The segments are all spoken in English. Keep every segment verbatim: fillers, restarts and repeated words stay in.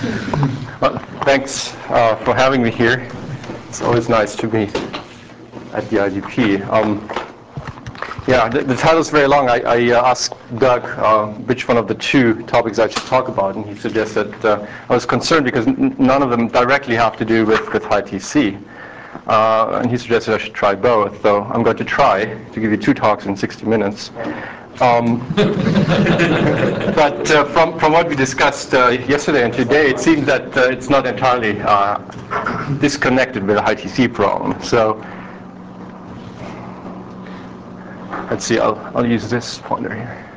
Well, thanks uh, for having me here. It's always nice to be at the I D P. Um, yeah, the, the title is very long. I, I uh, asked Doug uh, which one of the two topics I should talk about, and he suggested uh, I was concerned because n none of them directly have to do with, with high T C. Uh, and he suggested I should try both, so I'm going to try to give you two talks in sixty minutes. Um, but uh, from, from what we discussed uh, yesterday and today, it seems that uh, it's not entirely uh, disconnected with the high T C problem. So let's see, I'll, I'll use this pointer here.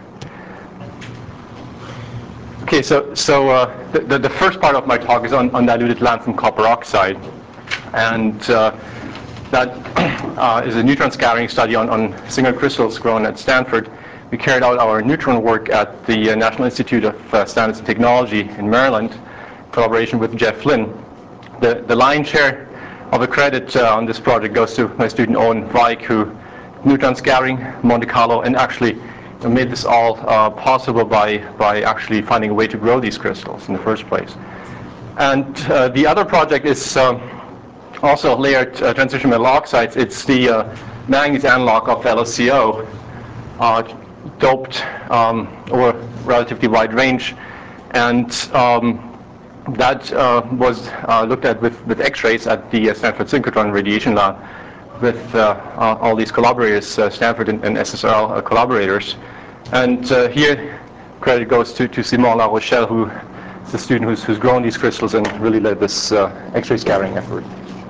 Okay, so, so uh, the, the, the first part of my talk is on undiluted lanthanum copper oxide. And uh, that uh, is a neutron scattering study on, on single crystals grown at Stanford. We carried out our neutron work at the uh, National Institute of uh, Standards and Technology in Maryland, in collaboration with Jeff Lynn. The, the lion's share of the credit uh, on this project goes to my student Owen Weich, who neutron scattering, Monte Carlo, and actually made this all uh, possible by, by actually finding a way to grow these crystals in the first place. And uh, the other project is uh, also layered uh, transition metal oxides. It's the uh, manganese analog of L O C O. Uh, doped um, over a relatively wide range, and um, that uh, was uh, looked at with, with X-rays at the uh, Stanford Synchrotron Radiation Lab with uh, uh, all these collaborators, uh, Stanford and, and S S R L uh, collaborators. And uh, here, credit goes to, to Simon La Rochelle, who is the student who's, who's grown these crystals and really led this uh, X-ray scattering effort.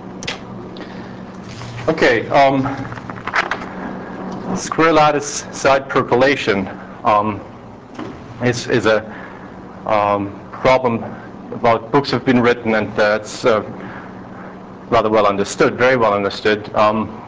Okay. Um, Square lattice side percolation um, is, is a um, problem about books have been written, and that's uh, rather well understood, very well understood. Um,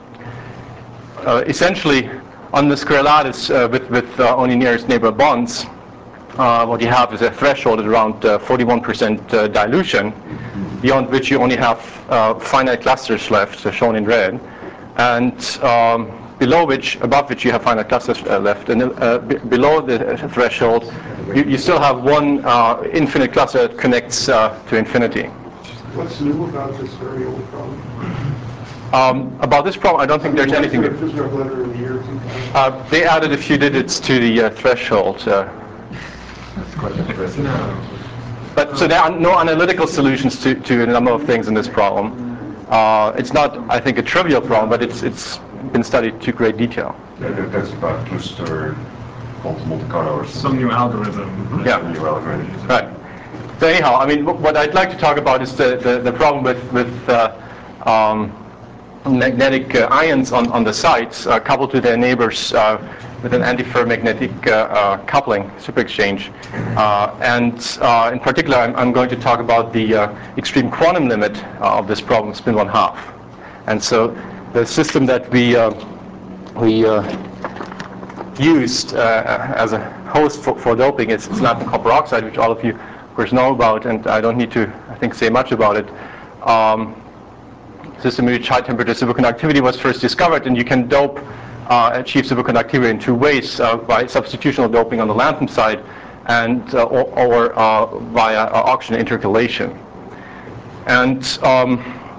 uh, essentially, on the square lattice uh, with, with uh, only nearest neighbor bonds, uh, what you have is a threshold at around forty-one percent uh, uh, dilution, beyond which you only have uh, finite clusters left, so shown in red, and um, below which, above which you have finite clusters uh, left, and uh, below the threshold, you, you still have one uh, infinite cluster that connects uh, to infinity. What's new about this very old problem? Um, about this problem, I don't think I mean, there's anything. Just a letter in the year uh, they added a few digits to the uh, threshold. Uh, That's quite impressive. No. But so there are no analytical solutions to, to a number of things in this problem. Uh, it's not, I think, a trivial problem, but it's it's been studied to great detail. Yeah, that's about cluster Monte Carlo or some new algorithm. Yeah. Some new algorithm. Right. So anyhow, I mean, what I'd like to talk about is the the, the problem with with uh, um, magnetic uh, ions on on the sites uh, coupled to their neighbors uh, with an antiferromagnetic uh, uh, coupling, superexchange. Uh, and uh, in particular, I'm, I'm going to talk about the uh, extreme quantum limit uh, of this problem, spin one half. And so the system that we uh, we uh, used uh, as a host for, for doping is lanthanum copper oxide, which all of you, of course, know about, and I don't need to, I think, say much about it. Um, system in which high temperature superconductivity was first discovered, and you can dope Uh, achieve superconductivity in two ways, uh, by substitutional doping on the lanthanum side and uh, or, or uh, via uh, oxygen intercalation. And um,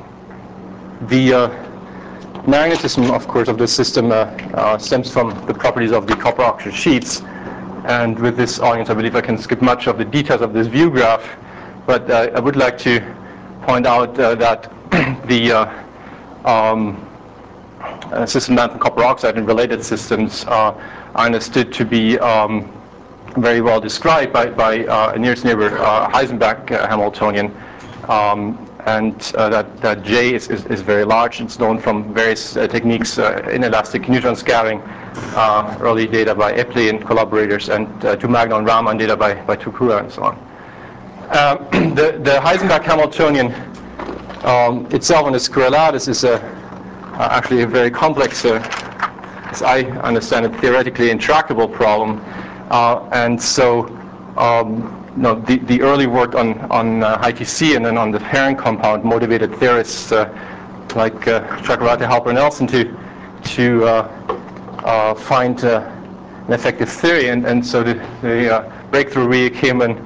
the uh, magnetism, of course, of this system uh, uh, stems from the properties of the copper oxygen sheets. And with this audience, I believe I can skip much of the details of this view graph, but uh, I would like to point out uh, that the uh, um, Uh, system lanthanum copper oxide and related systems uh, are understood to be um, very well described by, by uh, a nearest neighbor uh, Heisenberg uh, Hamiltonian, um, and uh, that, that J is, is, is very large. It's known from various uh, techniques, uh, inelastic neutron scattering, uh, early data by Epley and collaborators, and uh, to Magnon Raman data by, by Tukura and so on. Uh, the, the Heisenberg Hamiltonian um, itself on the square lattice is a Uh, actually a very complex, uh, as I understand it, theoretically intractable problem. Uh, and so um, no, the, the early work on, on uh, high T C and then on the Herring compound motivated theorists uh, like uh, Chakravarti, Halper, Nelson to, to uh, uh, find uh, an effective theory. And, and so the, the uh, breakthrough really came when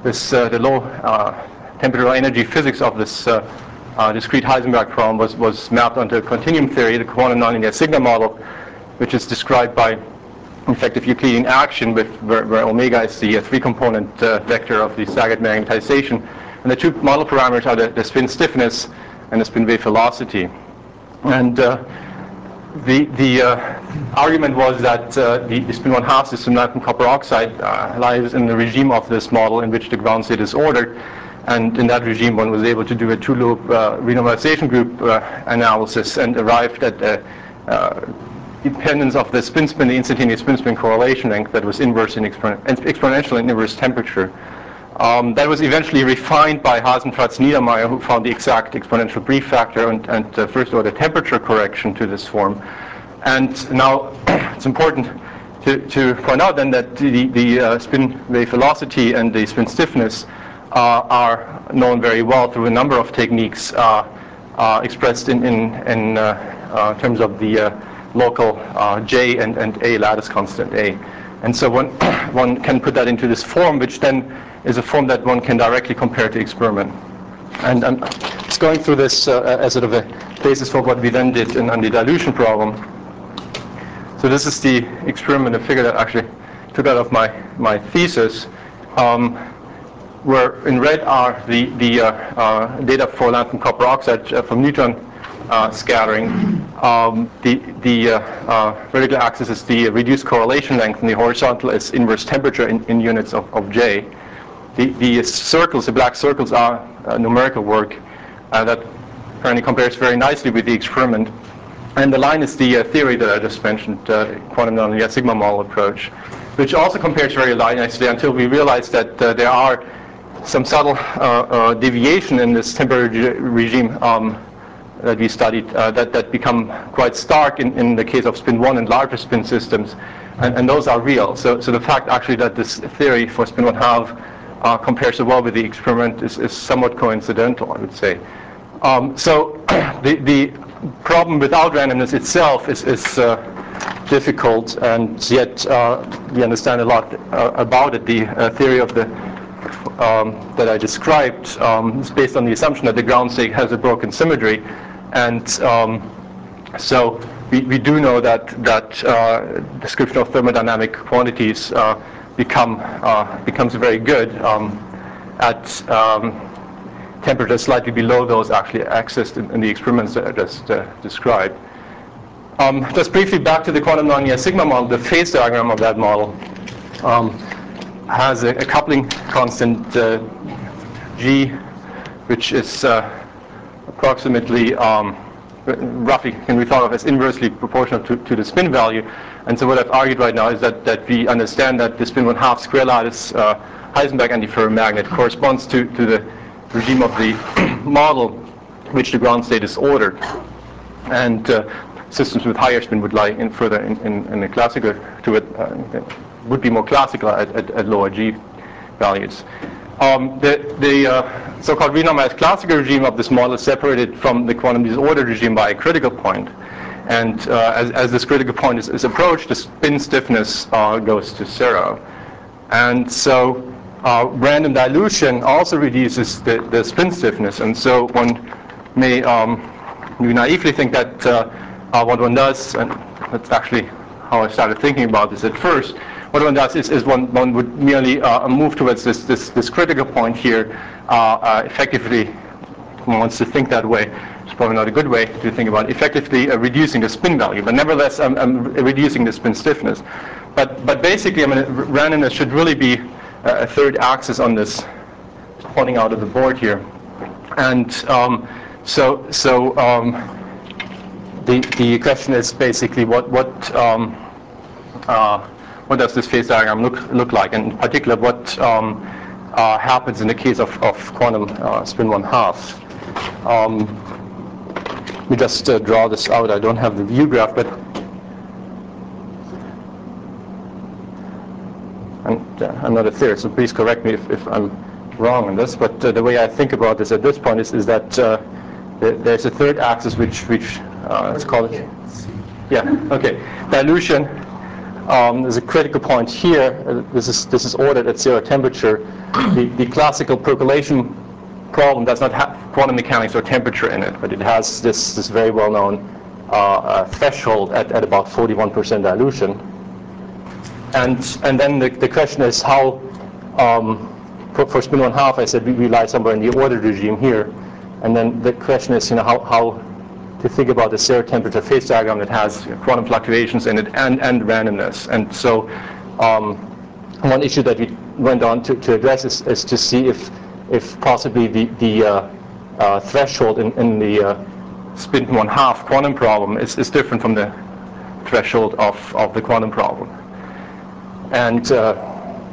this uh, the low uh, temperature energy physics of this uh, uh, discrete Heisenberg problem was, was mapped onto a continuum theory, the quantum nonlinear sigma model, which is described by effective Euclidean action, with where, where omega is the uh, three-component uh, vector of the staggered magnetization, and the two model parameters are the, the spin stiffness and the spin wave velocity. And uh, the the uh, argument was that uh, the, the spin one half system, lanthanum copper oxide, uh, lies in the regime of this model in which the ground state is ordered, and in that regime one was able to do a two-loop uh, renormalization group uh, analysis and arrived at a uh, dependence of the spin-spin, the instantaneous spin-spin correlation length that was inverse in expon exponential and inverse temperature. Um, that was eventually refined by Hasenpratz-Niedermeyer, who found the exact exponential brief factor and, and uh, first-order temperature correction to this form. And now it's important to, to point out then that the, the uh, spin wave velocity and the spin stiffness uh, are known very well through a number of techniques uh, uh, expressed in, in, in uh, uh, terms of the uh, local uh, J and, and A lattice constant A. And so one, one can put that into this form, which then is a form that one can directly compare to experiment. And I'm just going through this uh, as sort of a basis for what we then did in, on the dilution problem. So this is the experiment, a figure that I actually took out of my, my thesis, um, where in red are the, the uh, uh, data for lanthanum copper oxide uh, from neutron Uh, scattering. Um, the the uh, uh, vertical axis is the reduced correlation length, and the horizontal is inverse temperature in, in units of, of J. The, the circles, the black circles, are uh, numerical work uh, that apparently compares very nicely with the experiment. And the line is the uh, theory that I just mentioned, uh, quantum nonlinear sigma model approach, which also compares very nicely until we realized that uh, there are some subtle uh, uh, deviation in this temporary regime um, that we studied uh, that, that become quite stark in, in the case of spin one and larger spin systems, and, and those are real. So, so the fact actually that this theory for spin one half uh, compares so well with the experiment is, is somewhat coincidental, I would say. Um, so the, the problem without randomness itself is, is uh, difficult, and yet uh, we understand a lot uh, about it. The uh, theory of the um, that I described um, is based on the assumption that the ground state has a broken symmetry. And um, so we, we do know that that uh, description of thermodynamic quantities uh, become uh, becomes very good um, at um, temperatures slightly below those actually accessed in, in the experiments that I just uh, described. Um, just briefly back to the quantum nonlinear sigma model, the phase diagram of that model um, has a, a coupling constant uh, G, which is uh, approximately, um, roughly can be thought of as inversely proportional to, to the spin value. And so what I've argued right now is that, that we understand that the spin one half square lattice uh, Heisenberg antiferromagnet corresponds to, to the regime of the model which the ground state is ordered. And uh, systems with higher spin would lie in further in, in, in the classical to it, uh, would be more classical at, at, at lower G values. Um, the the uh, so-called renormalized classical regime of this model is separated from the quantum disordered regime by a critical point. And uh, as, as this critical point is, is approached, the spin stiffness uh, goes to zero. And so uh, random dilution also reduces the, the spin stiffness. And so one may um, you naively think that uh, uh, what one does, and that's actually how I started thinking about this at first, what one does is, is one, one would merely uh, move towards this, this, this critical point here, uh, uh, effectively, one wants to think that way. It's probably not a good way to think about it, effectively uh, reducing the spin value, but nevertheless I'm, I'm reducing the spin stiffness. But, but basically, I mean, randomness should really be a third axis on this, pointing out of the board here. And um, so, so um, the, the question is basically what, what um, uh, what does this phase diagram look look like, and in particular, what um, uh, happens in the case of, of quantum uh, spin one half? Um, let me just uh, draw this out. I don't have the view graph, but I'm, uh, I'm not a theorist, so please correct me if, if I'm wrong on this. But uh, the way I think about this at this point is, is that uh, th there's a third axis which which uh, let's call it. Yeah. Okay. Dilution. um, there's a critical point here. Uh, this is this is ordered at zero temperature. The, the classical percolation problem does not have quantum mechanics or temperature in it, but it has this this very well-known uh, uh, threshold at, at about forty-one percent dilution. And and then the, the question is how. Um, for, for spin one half, I said we, we lie somewhere in the ordered regime here, and then the question is, you know, how how to think about the zero temperature phase diagram that has quantum fluctuations in it and, and randomness. And so um, one issue that we went on to, to address is, is to see if if possibly the, the uh, uh, threshold in, in the uh, spin one half quantum problem is, is different from the threshold of, of the quantum problem. And uh,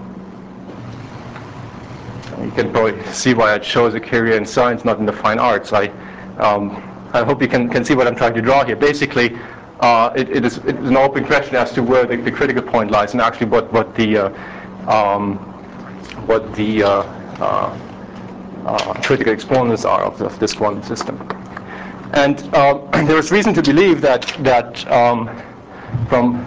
you can probably see why I chose a career in science, not in the fine arts. I um, I hope you can, can see what I'm trying to draw here. Basically, uh, it, it, is, it is an open question as to where the, the critical point lies, and actually what, what the uh, um, what the uh, uh, uh, critical exponents are of, of this quantum system. And uh, there is reason to believe that that um, from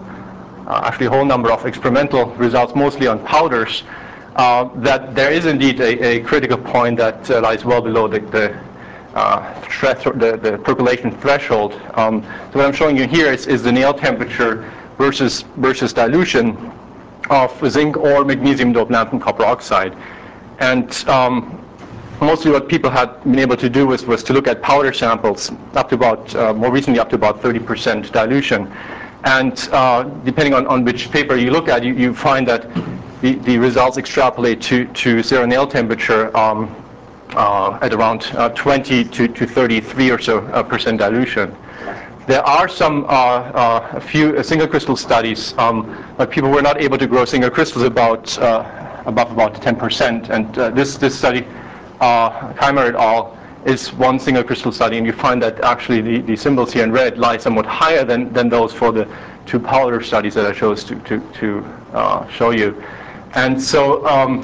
uh, actually a whole number of experimental results, mostly on powders, uh, that there is indeed a, a critical point that uh, lies well below the, the Uh, the, the percolation threshold. Um, so what I'm showing you here is, is the nail temperature versus versus dilution of zinc or magnesium doped lanthanum copper oxide. And um, mostly what people had been able to do was, was to look at powder samples up to about, uh, more recently up to about thirty percent dilution. And uh, depending on, on which paper you look at, you, you find that the, the results extrapolate to, to zero nail temperature um, Uh, at around uh, twenty to thirty-three or so uh, percent dilution. There are some, uh, uh, a few uh, single crystal studies, um, but people were not able to grow single crystals about uh, above about ten percent. And uh, this this study, uh, Keimer et al., is one single crystal study, and you find that actually the, the symbols here in red lie somewhat higher than than those for the two powder studies that I chose to to to uh, show you. And so. Um,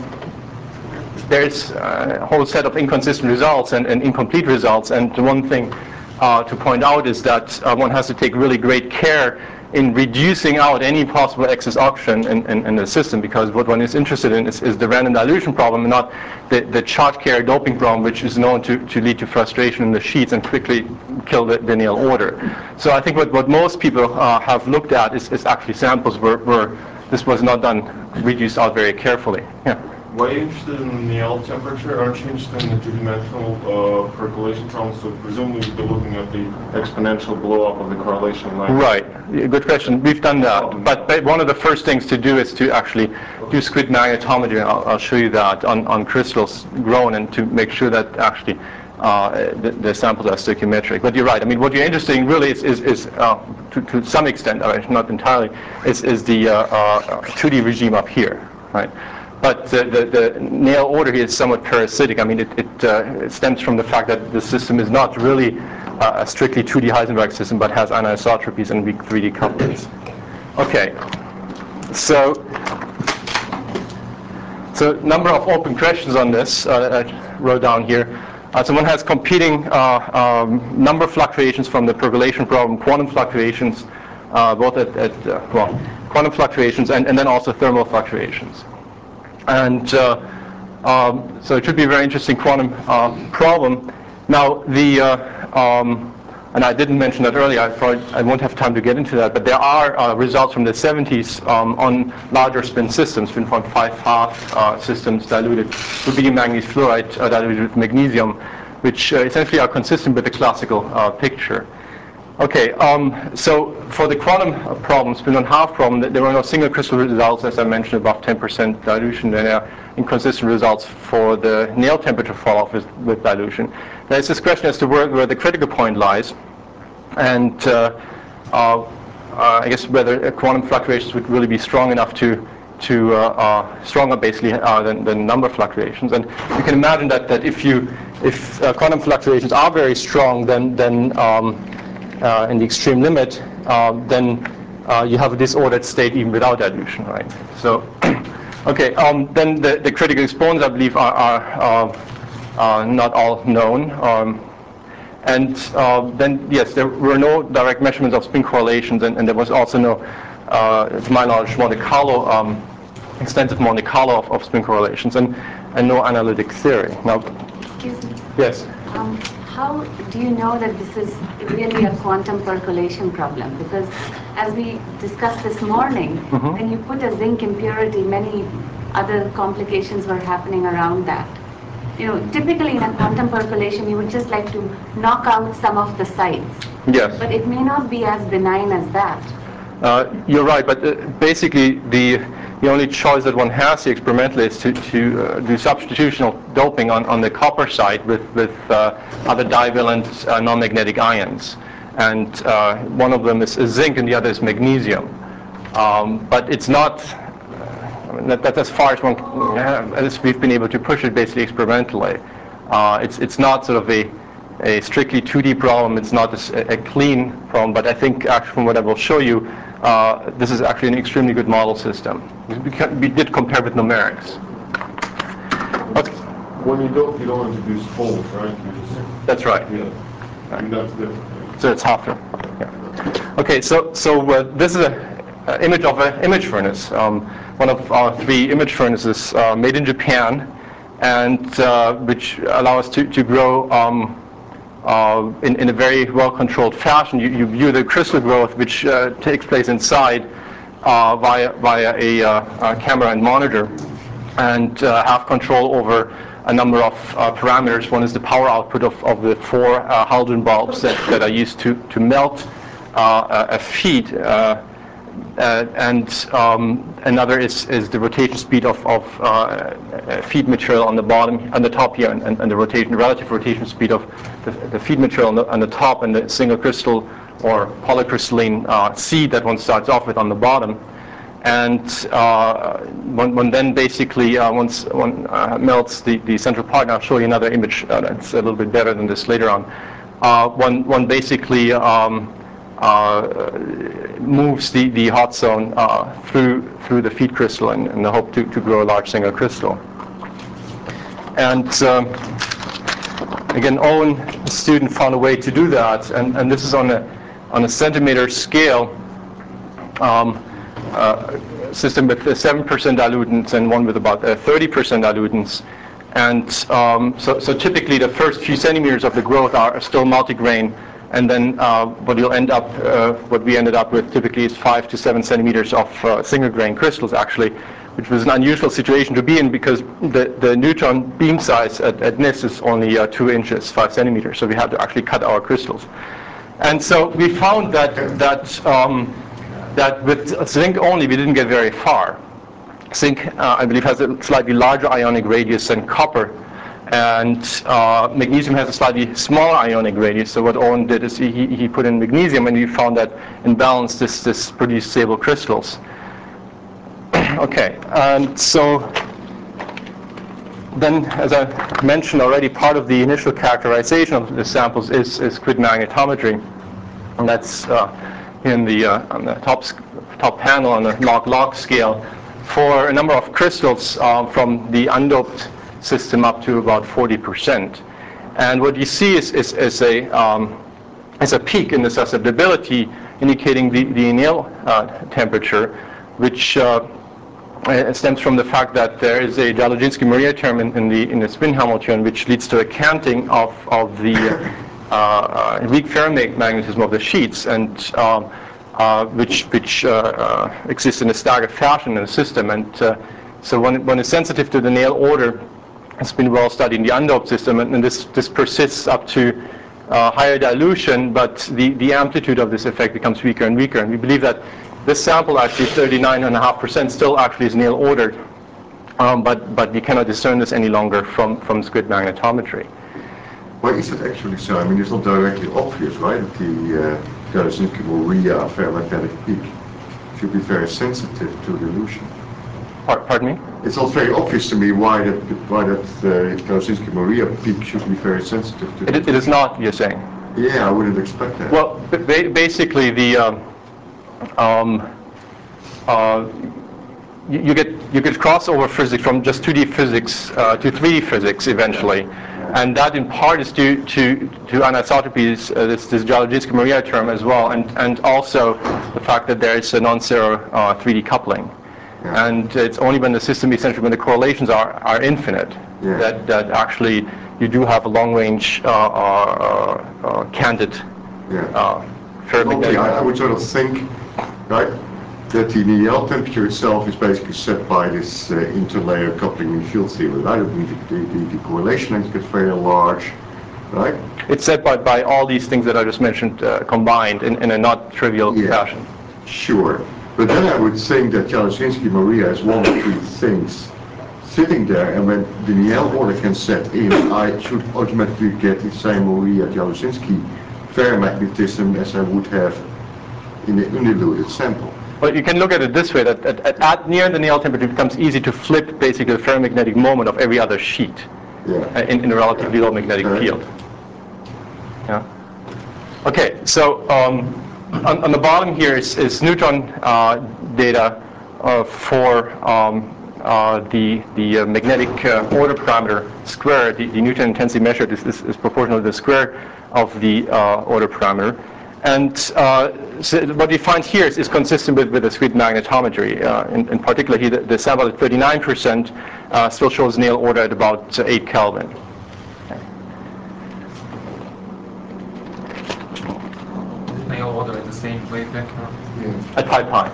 There's a whole set of inconsistent results and, and incomplete results, and the one thing uh, to point out is that uh, one has to take really great care in reducing out any possible excess oxygen in, in, in the system, because what one is interested in is, is the random dilution problem, and not the, the charge carrier doping problem, which is known to, to lead to frustration in the sheets and quickly kill the, the nail order. So I think what, what most people uh, have looked at is, is actually samples where, where this was not done, reduced out very carefully. Yeah. Why are you interested in the nail temperature? Aren't you interested in the two-dimensional uh, percolation problem? So presumably you'd be looking at the exponential blow-up of the correlation line. Right. Good question. We've done that. But, but one of the first things to do is to actually do squid magnetometry. I'll, I'll show you that on, on crystals grown, and to make sure that actually uh, the, the samples are stoichiometric. But you're right. I mean, what you're interested in really is, is, is uh, to, to some extent, uh, not entirely, is, is the uh, uh, two D regime up here, right? But the, the, the nail order here is somewhat parasitic. I mean, it, it, uh, it stems from the fact that the system is not really uh, a strictly two D Heisenberg system, but has anisotropies and weak three D couplings. Okay, so so number of open questions on this uh, that I wrote down here. Uh, so one has competing uh, um, number fluctuations from the percolation problem, quantum fluctuations, uh, both at, at uh, well, quantum fluctuations and, and then also thermal fluctuations. And uh, um, so it should be a very interesting quantum uh, problem. Now, the uh, um, and I didn't mention that earlier. I probably I won't have time to get into that. But there are uh, results from the seventies um, on larger spin systems, spin point five half uh, systems diluted rubidium manganese fluoride uh, diluted with magnesium, which uh, essentially are consistent with the classical uh, picture. Okay, um, so for the quantum problem, spin one half problem, there were no single crystal results, as I mentioned, above ten percent dilution. There are inconsistent results for the nail temperature fall-off with, with dilution. There's this question as to where, where the critical point lies, and uh, uh, uh, I guess whether quantum fluctuations would really be strong enough to, to uh, uh, stronger basically uh, than, than number fluctuations. And you can imagine that, that if you, if uh, quantum fluctuations are very strong, then, then um, Uh, in the extreme limit, uh, then uh, you have a disordered state even without dilution, right? So, okay, um, then the, the critical exponents, I believe, are, are uh, uh, not all known. Um, and uh, then, yes, there were no direct measurements of spin correlations, and, and there was also no uh, to my knowledge, Monte Carlo, um, extensive Monte Carlo of, of spin correlations, and, and no analytic theory. Now, excuse me. Yes? Um, how do you know that this is really a quantum percolation problem? Because as we discussed this morning, Mm-hmm. when you put a zinc impurity, many other complications were happening around that. You know, typically in a quantum percolation, you would just like to knock out some of the sites. Yes. But it may not be as benign as that. Uh, you're right, but uh, basically the the only choice that one has here experimentally is to, to uh, do substitutional doping on, on the copper side with, with uh, other divalent uh, non-magnetic ions. And uh, one of them is, is zinc and the other is magnesium. Um, but it's not, uh, I mean, that, that's as far as one, uh, as we've been able to push it basically experimentally. Uh, it's, it's not sort of a a strictly two D problem. It's not a, a clean problem, but I think actually from what I will show you, uh, this is actually an extremely good model system. We, can, we did compare with numerics. Okay. When you dope, you don't introduce folds, right? You just, That's right. yeah. And that's different. So it's half. Yeah. Okay, so so uh, this is an image of an image furnace. Um, one of our three image furnaces uh, made in Japan, and uh, which allow us to to grow. Um, Uh, in, in a very well-controlled fashion. You, you view the crystal growth, which uh, takes place inside uh, via, via a, uh, a camera and monitor, and uh, have control over a number of uh, parameters. One is the power output of, of the four uh, halogen bulbs that, that are used to, to melt uh, a feed. Uh, Uh, and um, another is, is the rotation speed of, of uh, feed material on the bottom, on the top here, and, and, and the rotation, relative rotation speed of the, the feed material on the, on the top, and the single crystal or polycrystalline uh, seed that one starts off with on the bottom. And uh, one, one then basically, uh, once one uh, melts the, the central part, and I'll show you another image uh, that's a little bit better than this later on, uh, one, one basically um, Uh, moves the, the hot zone uh, through through the feed crystal in, in the hope to, to grow a large single crystal. And um, again, Owen, the student, found a way to do that, and, and this is on a on a centimeter scale um, uh, system with seven percent dilutants and one with about uh, thirty percent dilutants. And um, so, so typically the first few centimeters of the growth are still multigrain. And then uh, what you'll end up, uh, what we ended up with typically is five to seven centimeters of uh, single grain crystals actually, which was an unusual situation to be in because the, the neutron beam size at, at N I S is only uh, two inches, five centimeters. So we had to actually cut our crystals. And so we found that that um, that with zinc only we didn't get very far. Zinc, uh, I believe, has a slightly larger ionic radius than copper. And uh, magnesium has a slightly smaller ionic radius. So what Owen did is he, he put in magnesium, and we found that in balance this, this produced stable crystals. Okay, and so then, as I mentioned already, part of the initial characterization of the samples is, is grid magnetometry. And that's uh, in the, uh, on the top, top panel on the log-log scale for a number of crystals uh, from the undoped system up to about forty percent. And what you see is, is, is, a, um, is a peak in the susceptibility indicating the, the anneal uh, temperature, which uh, stems from the fact that there is a Dzyaloshinskii-Moriya term in, in, the, in the spin Hamiltonian, which leads to a canting of, of the uh, uh, weak ferromagnetism of the sheets, and um, uh, which, which uh, uh, exists in a staggered fashion in the system. And uh, so when, when it's sensitive to the Néel order, it's been well studied in the undoped system, and, and this, this persists up to uh, higher dilution, but the, the amplitude of this effect becomes weaker and weaker. And we believe that this sample, actually thirty-nine point five percent, still actually is Néel ordered, um, but, but you cannot discern this any longer from, from grid magnetometry. Why is it actually so? I mean, it's not directly obvious, right, that the Dzyaloshinskii-Moriya ferromagnetic peak should be very sensitive to dilution. Pardon me? It's not very obvious to me why that why that uh, Dzyaloshinskii-Moriya peak should be very sensitive to. It, it is not, you're saying? Yeah, I wouldn't expect that. Well, ba basically the um, um, uh, you, you get you get crossover physics from just two D physics uh, to three D physics eventually, And that in part is due to, to anisotropies, uh, this, this Jaruzelski-Maria term as well, and, and also the fact that there is a non-zero uh, three D coupling. Yeah. And it's only when the system, essentially when the correlations are, are infinite, Yeah. that, that actually you do have a long-range uh, uh, uh, candid Yeah. uh, Okay, ferromagnetic. I, I would sort of think, right, that the Néel temperature itself is basically set by this uh, interlayer coupling in field theory, right? I mean, the, the, the correlation length gets very large, right? It's set by, by all these things that I just mentioned uh, combined in, in a not trivial Yeah. fashion. Sure. But then I would think that Jaruzelski-Maria is one of three things sitting there, and when the Néel order can set in, I should automatically get the same Maria-Jaruzelski ferromagnetism as I would have in the undiluted sample. But you can look at it this way, that at, at, at near the Néel temperature, it becomes easy to flip basically the ferromagnetic moment of every other sheet Yeah. uh, in, in a relatively low magnetic Okay. field. Yeah. Okay, so um, on, on the bottom here is, is neutron uh, data uh, for um, uh, the, the uh, magnetic uh, order parameter square. The, the neutron intensity measured is, is, is proportional to the square of the uh, order parameter. And uh, so what we find here is, is consistent with, with the sweet magnetometry. Uh, in, in particular, here the, the sample at thirty-nine percent uh, still shows Néel order at about uh, eight Kelvin. Néel order at the same wavelength. At pi pi.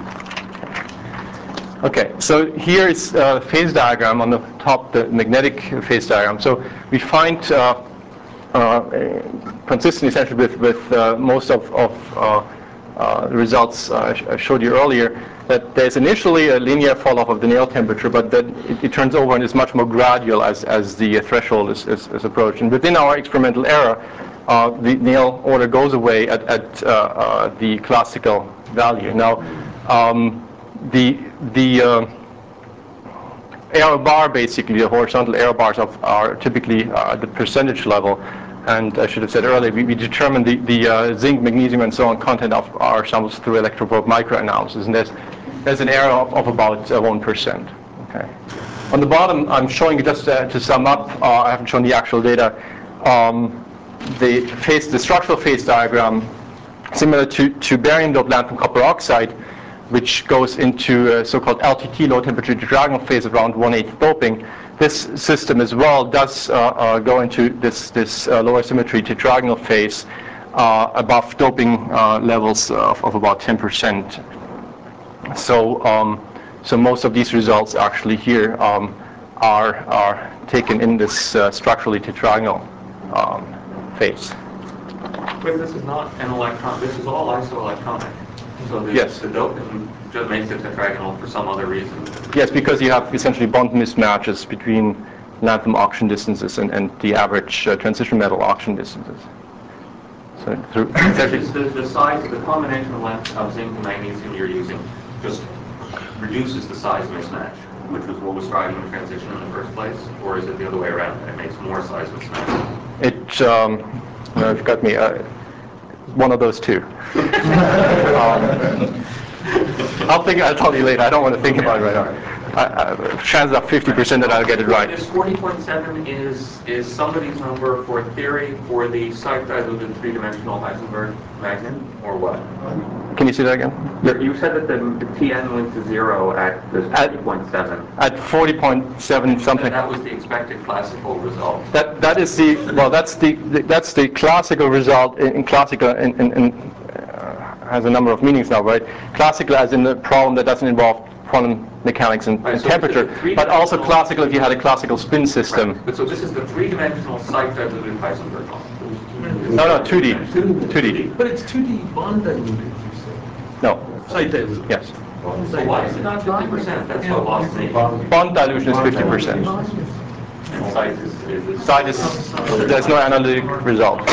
Okay, so here is a phase diagram on the top, the magnetic phase diagram. So we find uh, uh, consistent essentially with, with uh, most of, of uh, uh, the results uh, I, sh I showed you earlier, that there's initially a linear fall off of the Néel temperature, but then it, it turns over and is much more gradual as, as the uh, threshold is, is, is approached. And within our experimental error, uh, the Néel order goes away at, at uh, uh, the classical value. Now, um, the, the uh, error bar, basically, the horizontal error bars of, are typically uh, at the percentage level. And I should have said earlier, we, we determine the, the uh, zinc, magnesium, and so on content of our samples through electroprobe microanalysis. And there's, there's an error of, of about uh, one percent. Okay. On the bottom, I'm showing you just uh, to sum up, uh, I haven't shown the actual data, um, the, phase, the structural phase diagram, similar to, to barium-doped lanthanum copper oxide, which goes into a so-called L T T, low temperature diagonal phase around one eighth doping. This system as well does uh, uh, go into this, this uh, lower symmetry tetragonal phase uh, above doping uh, levels of, of about ten percent. So, um, so most of these results actually here um, are, are taken in this uh, structurally tetragonal um, phase. But this is not an electron, this is all isoelectronic. So the, Yes. the doping just makes it tetragonal for some other reason. Yes, because you have essentially bond mismatches between lanthanum oxygen distances and, and the average uh, transition metal oxygen distances. So through Is the, the size of the combination of length of zinc and magnesium you're using just reduces the size mismatch, which was what was driving the transition in the first place, or is it the other way around? It makes more size mismatch. it, um, no, you've got me. Uh, one of those two. um, I'll think. I'll tell you later. I don't want to think about it right now. I, I, chances are fifty percent that I'll get it right. This forty point seven is is somebody's number for theory for the site-diluted three-dimensional Heisenberg magnet, or what? Can you see that again? You said that the, the T N went to zero at this forty point seven. At forty point seven something. That was the expected classical result. That that is the well. That's the, the that's the classical result in, in classical in, in, in uh, has a number of meanings now, right? Classical as in the problem that doesn't involve quantum mechanics and, Right, and so temperature, but also classical if you had a classical spin system. Right. But so this is the three-dimensional site-diluted Heisenberg model. No, no, two D, two D. But it's two D bond diluted, you said. No. Site diluted. Yes. So why is it not fifty percent? That's what lost me. Bond dilution is fifty percent. And site is, is, is Side is there's no analytic result.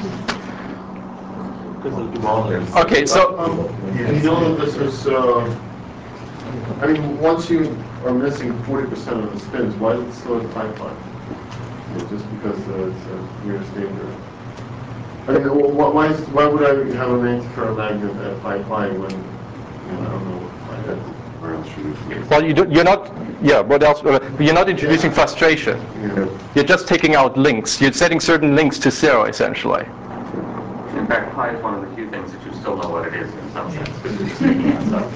Okay, so Um, you know that this is, uh, I mean, once you are missing forty percent of the spins, why is it still at pi pi? Just because uh, it's a near standard. I mean, wh- why, is, why would I have an antiferromagnet at pi pi when, you know, I don't know, I had Where else should it be? Well, you do, you're not, yeah, what else? Uh, You're not introducing frustration. Yeah. You're just taking out links. You're setting certain links to zero, essentially. In fact, pi is one of the few things that you still know what it is in some sense, because you're just making it up.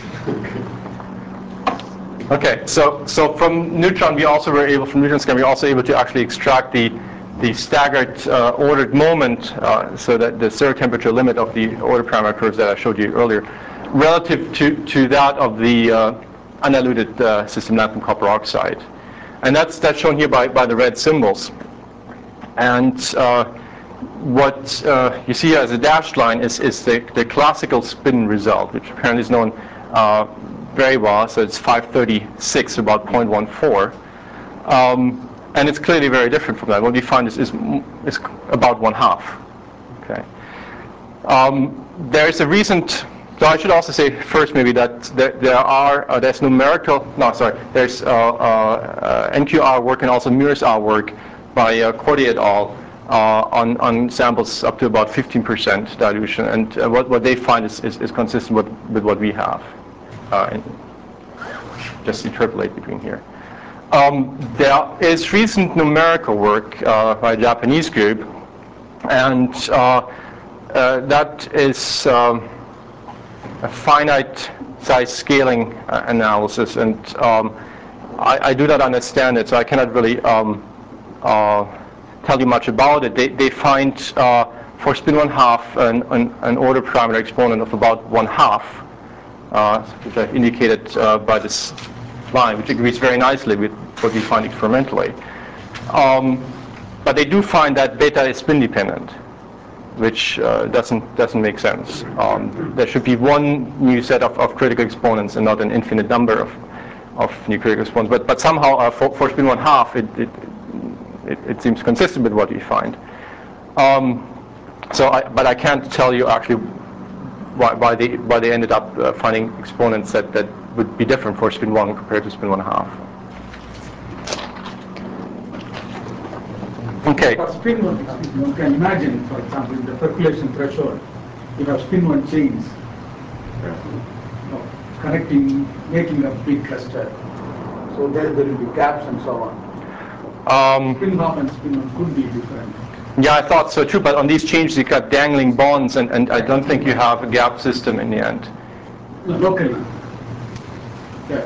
Okay, so so from neutron, we also were able, from neutron scan, we were also able to actually extract the the staggered uh, ordered moment, uh, so that the zero temperature limit of the order parameter curves that I showed you earlier, relative to to that of the uh, undiluted uh, system lanthanum copper oxide, and that's that's shown here by by the red symbols. And uh, what uh, you see as a dashed line is is the the classical spin result, which apparently is known Uh, very well, so it's five thirty-six, about zero point one four, um, and it's clearly very different from that. What we find is, is, is about one half. Okay. Um, there is a recent, so I should also say first maybe that there, there are, uh, there's numerical, no sorry, there's uh, uh, N Q R work and also Mears R work by uh, Cordy et al. Uh, on, on samples up to about fifteen percent dilution, and uh, what, what they find is, is, is consistent with, with what we have. Uh, and just interpolate between here. Um, there is recent numerical work uh, by a Japanese group, and uh, uh, that is um, a finite size scaling uh, analysis, and um, I, I do not understand it, so I cannot really um, uh, tell you much about it. They, they find uh, for spin one half an, an, an order parameter exponent of about one half, uh, which I've indicated uh, by this line, which agrees very nicely with what we find experimentally. Um, but they do find that beta is spin dependent, which uh, doesn't doesn't make sense. Um, there should be one new set of, of critical exponents and not an infinite number of, of new critical exponents. But but somehow uh, for, for spin one half, it, it it it seems consistent with what we find. Um, so, I, but I can't tell you actually why, why they why they ended up uh, finding exponents that, that would be different for spin one compared to spin one half. Okay. For spin one, you can imagine, for example, in the percolation threshold, you have spin one chains, you know, connecting, making a big cluster. So there, there will be gaps and so on. Um, Spin half and spin one could be different. Yeah, I thought so too, but on these changes you got dangling bonds, and, and I don't think you have a gap system in the end. Locally. Yeah.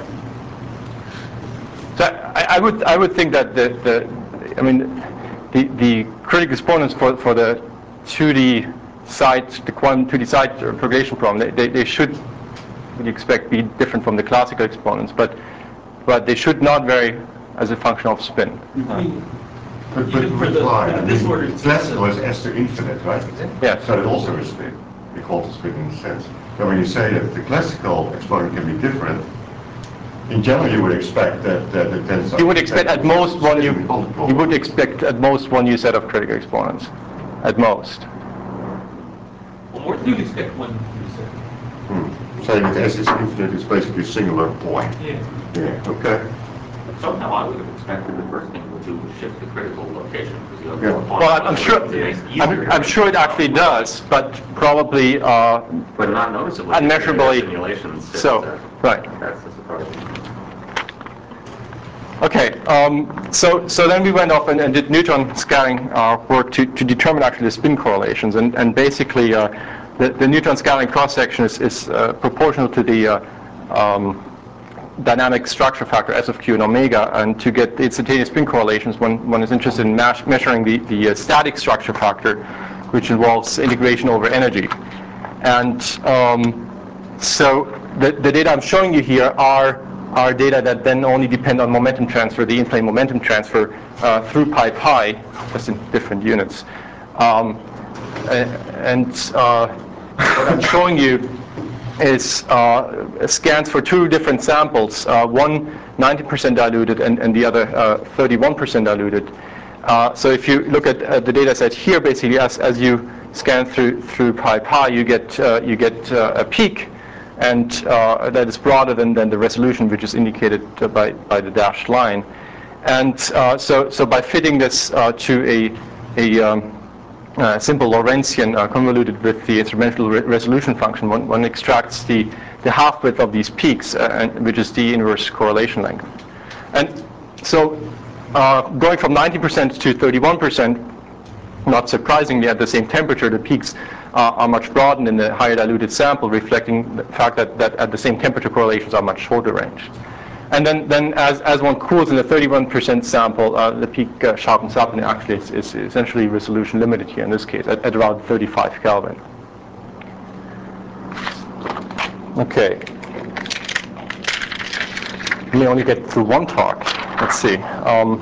So I, I would I would think that the, the I mean the the critical exponents for for the two D side the quantum two D side propagation problem they, they, they should, would you expect, be different from the classical exponents, but but they should not vary as a function of spin. Uh, But, but Even for the- reply, for the I mean, disordered classical is S to infinite, right? Yes. So it also is spin. We call it spin in a sense. So when you say that the classical exponent can be different, in general you would expect that, that it tends. You would expect at most one you you would expect at most one new set of critical exponents, at most. Well, more than you'd expect one, you said. Hmm. Saying that S is infinite is basically a singular point. Yeah. Yeah. Okay. Somehow I would have expected the first thing to do was shift the critical location, because you have Yeah. more quantum Well, I'm, I'm sure it makes it easier I'm, to I'm sure it actually does, but probably uh, But not noticeably. Unmeasurably Simulations. it's, so. uh, Right. That's the surprise. Okay, um, so so then we went off and, and did neutron scattering uh, work to, to determine actually the spin correlations, and and basically uh, the, the neutron scattering cross section is, is uh, proportional to the uh, um, dynamic structure factor S of Q and omega, and to get the instantaneous spin correlations, one one is interested in mash, measuring the the uh, static structure factor, which involves integration over energy, and um, so the the data I'm showing you here are. are data that then only depend on momentum transfer, the in-plane momentum transfer uh, through pi pi, just in different units. Um, and uh, what I'm showing you is uh, scans for two different samples, uh, one ninety percent diluted and, and the other uh, thirty-one percent diluted. Uh, so if you look at uh, the data set here, basically as, as you scan through through pi pi, you get, uh, you get uh, a peak, and uh, that is broader than, than the resolution, which is indicated uh, by, by the dashed line. And uh, so, so by fitting this uh, to a, a um, uh, simple Lorentzian uh, convoluted with the instrumental re resolution function, one, one extracts the the half width of these peaks, uh, and, which is the inverse correlation length. And so uh, going from ninety percent to thirty-one percent, not surprisingly, at the same temperature, the peaks uh, are much broadened in the higher diluted sample, reflecting the fact that, that at the same temperature correlations are much shorter range. And then, then as, as one cools in the thirty-one percent sample, uh, the peak uh, sharpens up, and actually is, is essentially resolution limited here in this case, at, at around thirty-five Kelvin. Okay. Let me only get through one talk. Let's see. Um,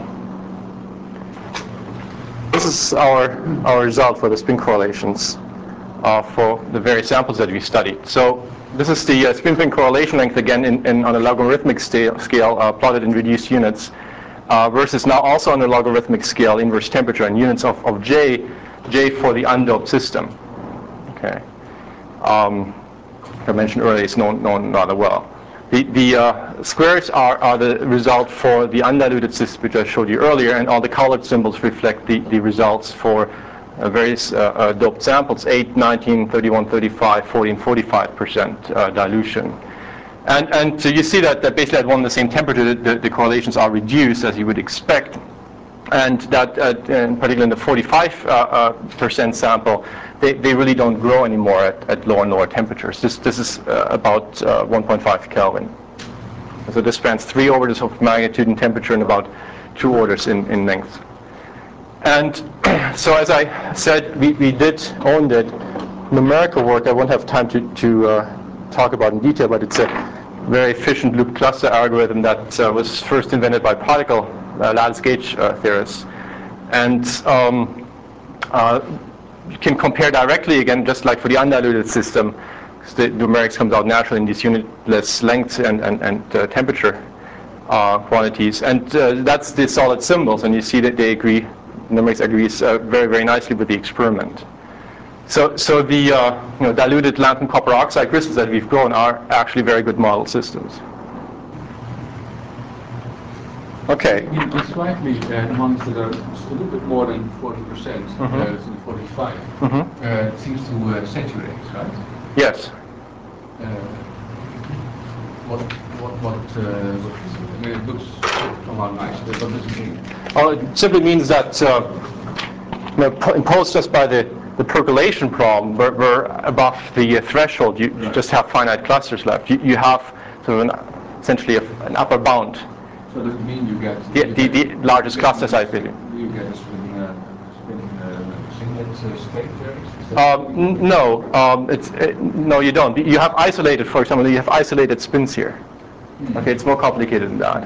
this is our, our result for the spin correlations uh, for the various samples that we studied. So this is the uh, spin-spin correlation length again in, in, on a logarithmic scale, scale uh, plotted in reduced units, uh, versus now also on a logarithmic scale, inverse temperature in units of, of J, J for the undoped system. Okay. Um, I mentioned earlier, it's known, known rather well. The, the uh, squares are, are the result for the undiluted system, which I showed you earlier, and all the colored symbols reflect the, the results for uh, various uh, uh, doped samples, eight, nineteen, thirty-one, thirty-five, forty, and forty-five percent uh, dilution. And, and so you see that, that basically at one and the same temperature, the, the correlations are reduced, as you would expect. And that, uh, in particular in the forty-five percent uh, uh, sample, they, they really don't grow anymore at, at lower and lower temperatures. This, this is uh, about uh, one point five Kelvin. So this spans three orders of magnitude in temperature and about two orders in, in length. And so as I said, we, we did own that numerical work. I won't have time to, to uh, talk about in detail, but it's a very efficient loop cluster algorithm that uh, was first invented by particle uh, lattice gauge uh, theorists. And um, uh, you can compare directly, again, just like for the undiluted system, because the numerics comes out naturally in these unitless lengths and, and, and uh, temperature uh, quantities. And uh, that's the solid symbols, and you see that they agree, numerics agrees uh, very, very nicely with the experiment. So, so the uh, you know, diluted lanthanum copper oxide crystals that we've grown are actually very good model systems. Okay. The slightly uh, ones that are a little bit more than forty percent, mm-hmm. uh, than forty-five, mm-hmm. uh, seems to uh, saturate, right? Yes. Uh, what, what, what, uh, what is it? I mean, it looks come out nice, but what does it mean? Well, it simply means that, uh, you know, imposed just by the, the percolation problem, we're, we're above the uh, threshold. You, right. you just have finite clusters left. You, you have sort of an, essentially a, an upper bound. So does it mean you get the, you the, get, the largest cluster size, really? You get a spin, uh, spin uh, singlet uh, state there? Um, no, um, it's uh, no, you don't. You have isolated, for example, you have isolated spins here. Mm-hmm. Okay, it's more complicated than that.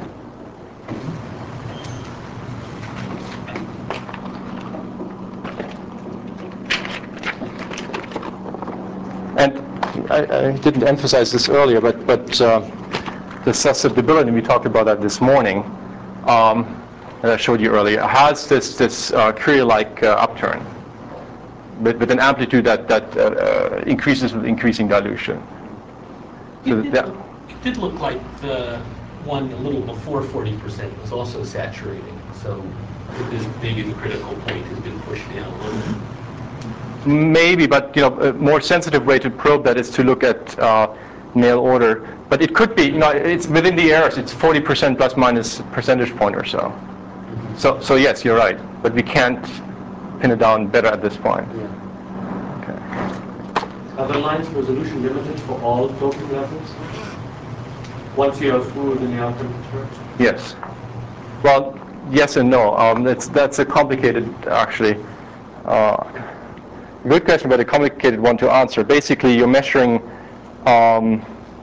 And I, I didn't emphasize this earlier, but but. Uh, The susceptibility, we talked about that this morning, um, that I showed you earlier, has this this uh, Curie-like uh, upturn, with, with an amplitude that that uh, uh, increases with increasing dilution. So it, did that, look, it did look like the one a little before forty percent was also saturating. So this, maybe the critical point has been pushed down a little bit. Maybe, but you know, a more sensitive way to probe that is to look at uh, mail order. But it could be, you know, it's within the errors. It's forty percent plus minus percentage point or so. So, so yes, you're right. But we can't pin it down better at this point. Yeah. Okay. Are the lines resolution limited for all doping levels? Once you are through the near temperature? Yes. Well, yes and no. Um, that's that's a complicated, actually. Uh, good question, but a complicated one to answer. Basically, you're measuring. Um,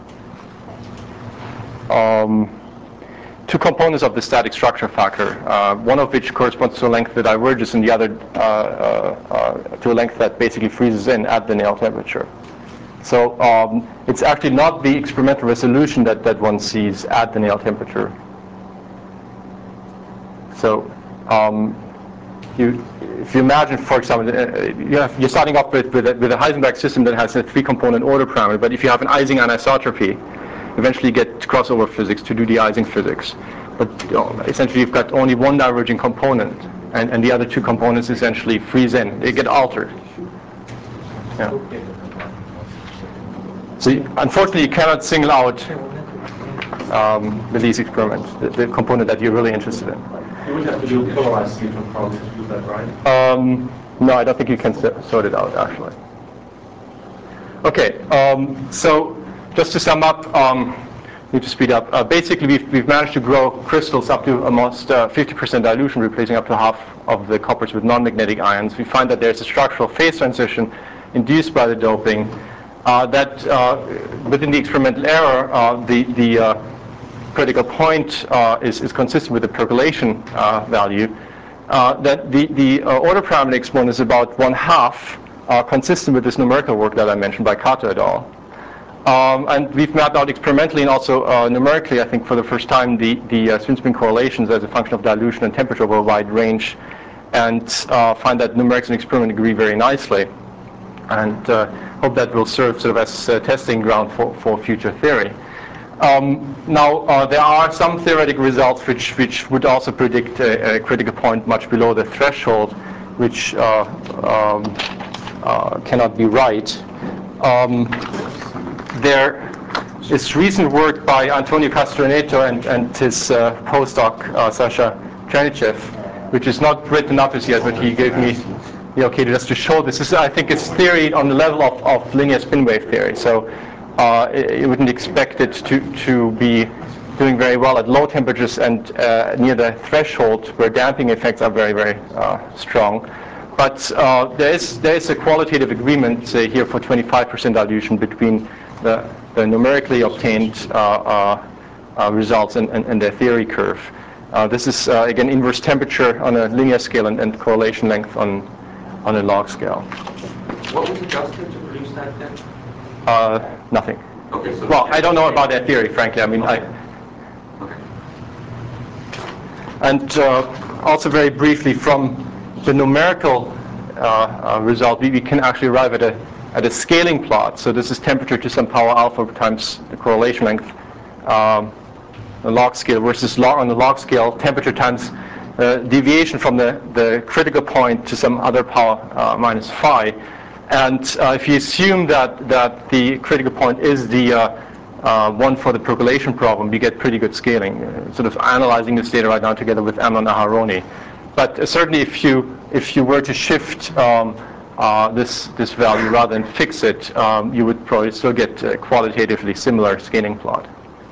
Um, two components of the static structure factor, uh, one of which corresponds to a length that diverges and the other uh, uh, uh, to a length that basically freezes in at the nail temperature. So um, it's actually not the experimental resolution that, that one sees at the nail temperature. So um, you, if you imagine, for example, uh, you have, you're starting off with, with, a, with a Heisenberg system that has a three-component order parameter, but if you have an Ising anisotropy, eventually you get crossover physics to do the Ising physics. But you know, essentially you've got only one diverging component, and, and the other two components essentially freeze in. They get altered. Yeah. So you, unfortunately, you cannot single out um, with these experiments the, the component that you're really interested in. You would have to do polarized neutron probes to do that, right? Um, no, I don't think you can sort it out, actually. Okay, um, so just to sum up, um, need to speed up. Uh, basically, we've, we've managed to grow crystals up to almost uh, fifty percent dilution, replacing up to half of the coppers with non-magnetic ions. We find that there's a structural phase transition induced by the doping. Uh, that uh, within the experimental error, uh, the, the uh, critical point uh, is, is consistent with the percolation uh, value. Uh, that the, the uh, order parameter exponent is about one half, uh, consistent with this numerical work that I mentioned by Kato et al. Um, and we've mapped out experimentally and also uh, numerically, I think for the first time, the, the uh, spin-spin correlations as a function of dilution and temperature over a wide range, and uh, find that numerics and experiment agree very nicely. And uh, hope that will serve sort of as a testing ground for, for future theory. Um, now, uh, there are some theoretical results which, which would also predict a, a critical point much below the threshold, which uh, um, uh, cannot be right. Um, there is recent work by Antonio Castroneto and, and his uh, postdoc, uh, Sasha Chernichev, which is not written up as yet, but he gave me the okay just to show this. This is, I think, it's theory on the level of, of linear spin wave theory. So uh, you wouldn't expect it to, to be doing very well at low temperatures and uh, near the threshold where damping effects are very, very uh, strong. But uh, there is there is a qualitative agreement, say here for twenty-five percent dilution between the, the numerically obtained uh, uh, uh, results and, and, and their theory curve. Uh, this is uh, again inverse temperature on a linear scale and, and correlation length on on a log scale. What was adjusted to produce that then? Uh, nothing. Okay, so well, I don't know about that theory, frankly. I mean, okay. I. Okay. And uh, also very briefly from the numerical uh, uh, result, we, we can actually arrive at a at a scaling plot. So this is temperature to some power alpha times the correlation length, um, the log scale versus log on the log scale temperature times uh, deviation from the the critical point to some other power uh, minus phi. And uh, if you assume that that the critical point is the uh, uh, one for the percolation problem, you get pretty good scaling. Uh, sort of analyzing this data right now together with Amnon Aharoni. But uh, certainly, if you if you were to shift um, uh, this this value rather than fix it, um, you would probably still get a qualitatively similar scaling plot.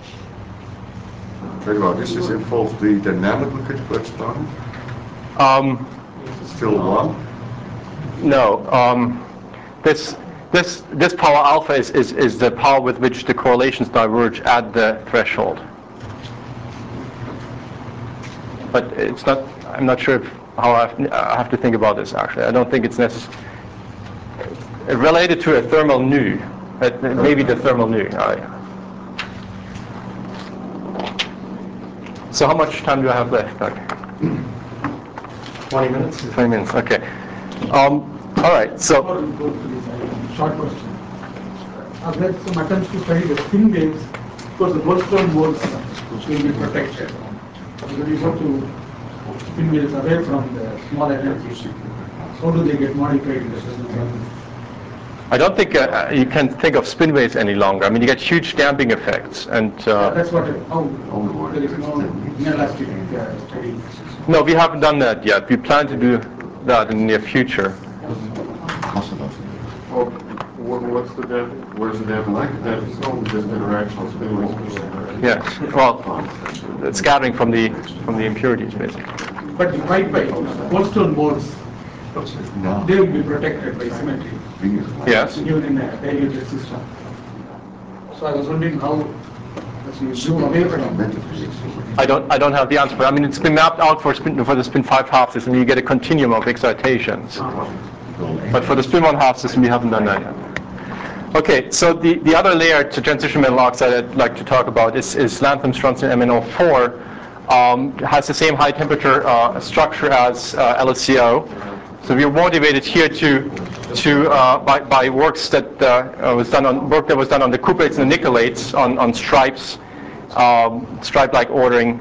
Very well. Does this involve the dynamically critical exponent? Um, Still one? no. Um, this this this power alpha is, is is the power with which the correlations diverge at the threshold. But it's not. I'm not sure if, how I have, I have to think about this, actually. I don't think it's necessary. Related to a thermal nu, uh, maybe the thermal nu. Uh, so how much time do I have left, Doug? twenty minutes? twenty minutes, okay. Um, all right, so... Before we go to this, I have a short question. I've had some attempts to study the spin waves because the Goldstone modes will be protected. When you go to spin waves away from the small energy, how do they get modified in the system? I don't think uh, you can think of spin waves any longer. I mean, you get huge damping effects, and uh, yeah, that's what. It, oh, there is no inelastic uh, study. No, we haven't done that yet. We plan to do that in the near future. Well, what, what's the damping? Where's the damping? Like the damping zone, just interactional spin waves. Yes. Well, it's scattering from the from the impurities, basically. But the white by Goldstone modes, they will be protected by symmetry. Yes. Even in a diluted system. So I was wondering how, as you zoom away from I don't I don't have the answer, but I mean it's been mapped out for spin for the spin five half system. You get a continuum of excitations. But for the spin one half system, we haven't done that yet. Okay, so the, the other layer to transition metal oxide I'd like to talk about is, is lanthanum strontium M n O four. Um, has the same high temperature uh, structure as uh, L S C O. So we are motivated here to to uh, by, by works that uh, was done on work that was done on the cuprates and the nicolates on, on stripes, um, stripe-like ordering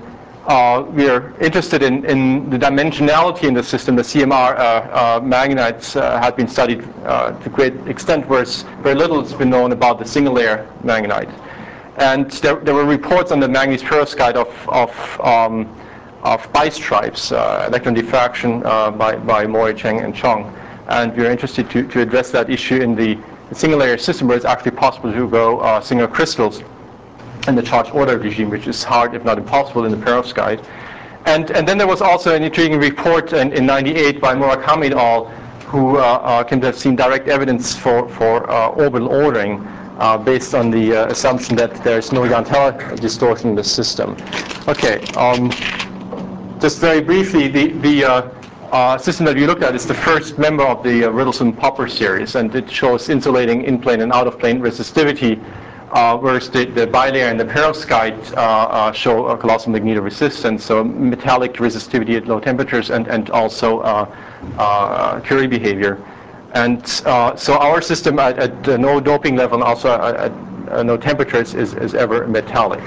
uh, we are interested in, in the dimensionality in the system. The C M R uh, uh, magnetites uh, have been studied uh, to great extent, whereas very little has been known about the single layer magnetite. And there, there were reports on the manganese perovskite of, of, um, of bistripes, uh, electron diffraction uh, by, by Mori, Cheng, and Chong. And we're interested to, to address that issue in the single layer system where it's actually possible to go uh, single crystals in the charge order regime, which is hard, if not impossible, in the perovskite. And, and then there was also an intriguing report in, in ninety-eight by Murakami et al., who uh, uh, can have seen direct evidence for, for uh, orbital ordering uh, based on the uh, assumption that there's no Jahn-Teller distortion in the system. Okay, um, just very briefly, the, the uh, uh, system that we looked at is the first member of the uh, Riddleson-Popper series, and it shows insulating in-plane and out-of-plane resistivity. Uh, whereas the, the bilayer and the perovskite uh, uh, show a colossal magnetoresistance, so metallic resistivity at low temperatures, and, and also uh, uh, Curie behavior. And uh, so our system at, at uh, no doping level and also at, at uh, no temperatures is, is ever metallic.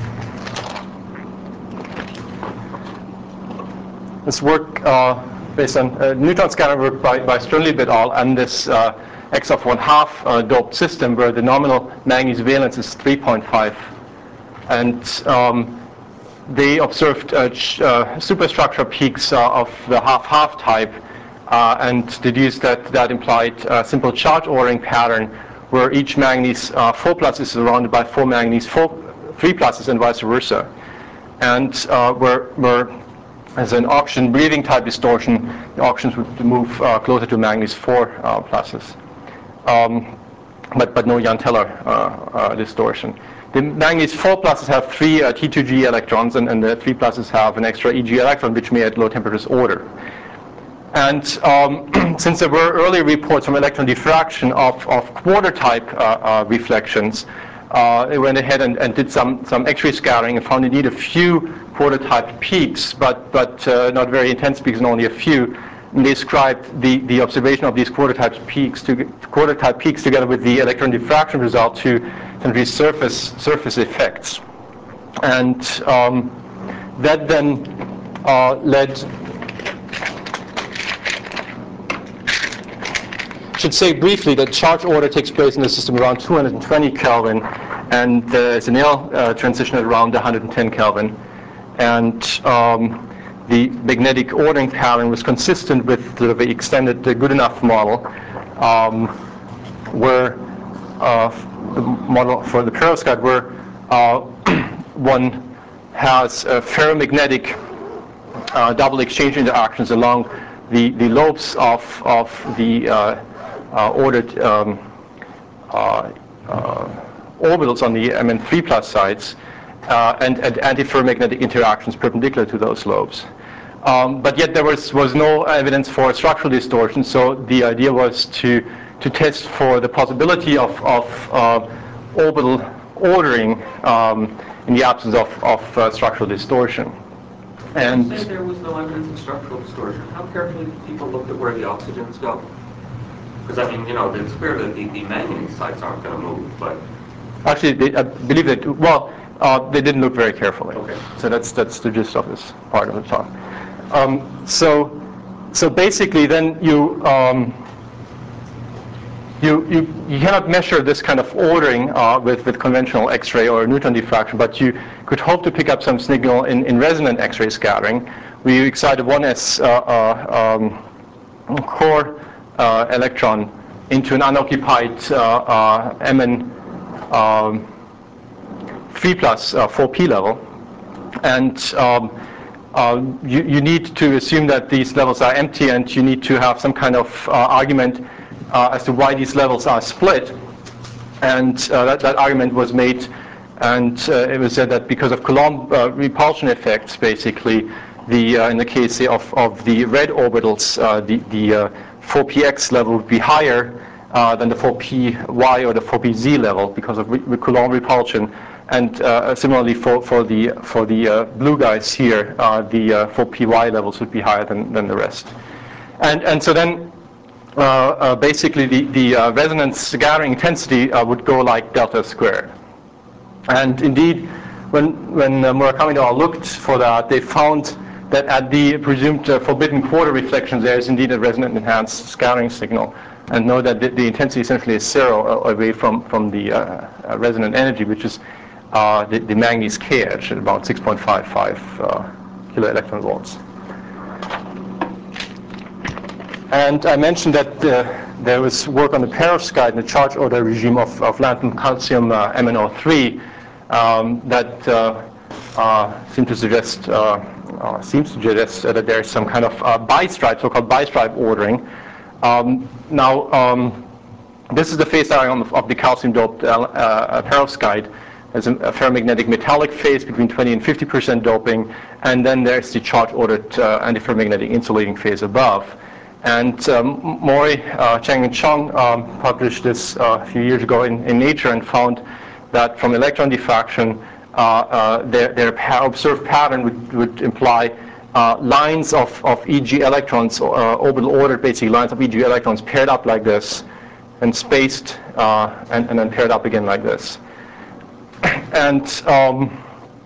This work uh, based on uh, neutron scattering work by, by Sternlieb et al. And this uh, X of one half uh, doped system where the nominal manganese valence is three point five. And um, they observed uh, uh, superstructure peaks uh, of the half-half type uh, and deduced that that implied a simple charge ordering pattern where each manganese uh, four plus is surrounded by four manganese four, three pluses and vice versa. And uh, where, where as an auction breathing type distortion, the auctions would move uh, closer to manganese four uh, pluses. Um, but, but no Jahn-Teller uh, uh, distortion. The manganese four pluses have three uh, T two G electrons, and, and the three pluses have an extra E G electron, which may at low temperatures order. And um, since there were early reports from electron diffraction of, of quarter type uh, uh, reflections, uh, they went ahead and, and did some, some X-ray scattering and found indeed a few quarter type peaks, but, but uh, not very intense peaks, and only a few. And they described the, the observation of these quarter type peaks to quarter type peaks together with the electron diffraction result to kind of these surface surface effects, and um, that then uh, led. Should say briefly that charge order takes place in the system around two hundred twenty Kelvin, and there's an L uh, transition at around one hundred ten Kelvin, and um, the magnetic ordering pattern was consistent with sort of the extended uh, good enough model, um, where uh, the model for the perovskite, where uh, one has uh, ferromagnetic uh, double exchange interactions along the, the lobes of, of the uh, uh, ordered um, uh, uh, orbitals on the M N three plus sides, uh, and, and antiferromagnetic interactions perpendicular to those lobes. Um, but yet there was, was no evidence for structural distortion, so the idea was to, to test for the possibility of, of uh, orbital ordering um, in the absence of, of uh, structural distortion. And you say there was no evidence of structural distortion. How carefully did people look at where the oxygens go? Because, I mean, you know, it's clear that the, the manganese sites aren't going to move, but... Actually, they, I believe that, well, uh, they didn't look very carefully. Okay. So that's, that's the gist of this part of the talk. Um, so, so basically, then you, um, you you you cannot measure this kind of ordering uh, with with conventional X-ray or neutron diffraction, but you could hope to pick up some signal in, in resonant X-ray scattering. We excited one S uh, uh, um, core uh, electron into an unoccupied uh, uh, M N um, three plus uh, four P level, and um, Uh, you, you need to assume that these levels are empty, and you need to have some kind of uh, argument uh, as to why these levels are split. And uh, that, that argument was made, and uh, it was said that because of Coulomb uh, repulsion effects, basically, the uh, in the case say, of, of the red orbitals, uh, the, the uh, four P X level would be higher uh, than the four P Y or the four P Z level because of re Coulomb repulsion. And uh, similarly for, for the for the uh, blue guys here, uh, the uh, four P Y levels would be higher than, than the rest. And and so then uh, uh, basically the, the uh, resonance scattering intensity uh, would go like delta squared. And indeed, when, when uh, Murakami et al. Looked for that, they found that at the presumed uh, forbidden quarter reflections, there is indeed a resonant enhanced scattering signal. And know that the, the intensity essentially is zero away from, from the uh, uh, resonant energy, which is uh, the, the manganese K edge at about six point five five uh, kilo electron volts. And I mentioned that uh, there was work on the perovskite and the charge order regime of, of lanthanum calcium uh, M N O three um, that uh, uh, seemed to suggest uh, uh, seems to suggest uh, that there is some kind of uh, bistripe, so-called bistripe ordering. Um, now, um, this is the phase diagram of, of the calcium-doped uh, uh, perovskite. There's a, a ferromagnetic metallic phase between twenty and fifty percent doping, and then there's the charge-ordered uh, antiferromagnetic insulating phase above. And um, Mori, uh, Cheng, and Chung um, published this uh, a few years ago in, in Nature and found that from electron diffraction, uh, uh, their, their pa observed pattern would, would imply uh, lines of, of E G electrons, uh, orbital ordered basically lines of E G electrons paired up like this and spaced uh, and, and then paired up again like this. And um,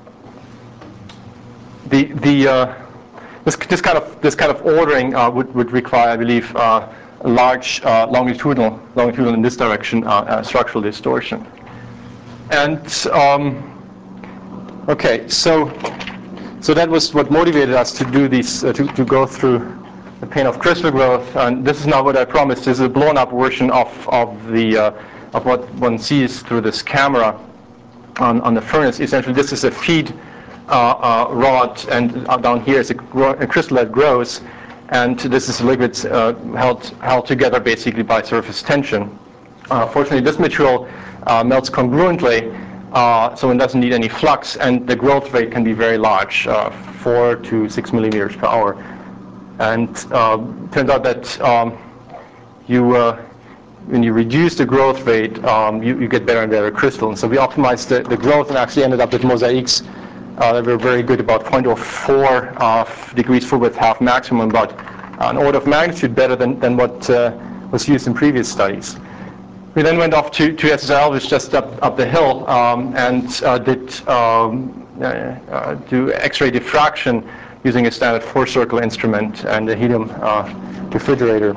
the, the, uh, This, this kind of this kind of ordering uh, would would require, I believe, uh, a large uh, longitudinal longitudinal in this direction uh, uh, structural distortion. And um, okay, so so that was what motivated us to do these uh, to to go through the pain of crystal growth. And this is not what I promised. This is a blown up version of of the uh, of what one sees through this camera on on the furnace. Essentially, this is a feed Uh, uh, rod, and uh, down here is a, a crystal that grows, and this is a liquid uh, held held together basically by surface tension. Uh, fortunately, this material uh, melts congruently, uh, so it doesn't need any flux, and the growth rate can be very large, uh, four to six millimeters per hour. And uh, turns out that um, you uh, when you reduce the growth rate, um, you, you get better and better crystal. And so we optimized the, the growth and actually ended up with mosaics Uh, that were very good, about zero point zero four uh, degrees full width half maximum, about an order of magnitude better than, than what uh, was used in previous studies. We then went off to, to S S L, which is just up, up the hill, um, and uh, did um, uh, uh, do X-ray diffraction using a standard four-circle instrument and a helium uh, refrigerator.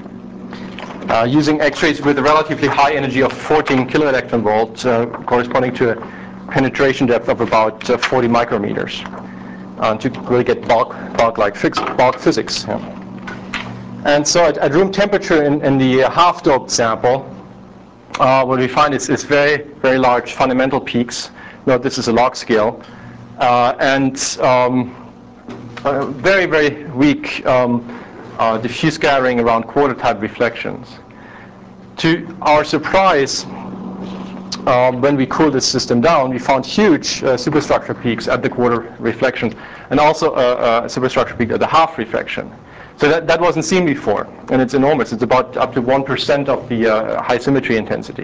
Uh, using X-rays with a relatively high energy of fourteen kilo electron volts, uh, corresponding to a penetration depth of about uh, forty micrometers uh, to really get bulk, bulk-like bulk physics. Yeah. And so at, at room temperature in, in the uh, half-doped sample, uh, what we find is, is very, very large fundamental peaks. Note this is a log scale. Uh, and um, uh, very, very weak um, uh, diffuse scattering around quarter-type reflections. To our surprise, Uh, when we cooled this system down, we found huge uh, superstructure peaks at the quarter reflection, and also a, a superstructure peak at the half reflection. So that, that wasn't seen before, and it's enormous. It's about up to one percent of the uh, high symmetry intensity.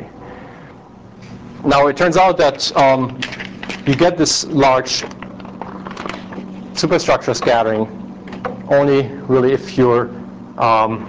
Now it turns out that um, you get this large superstructure scattering only really if you're um,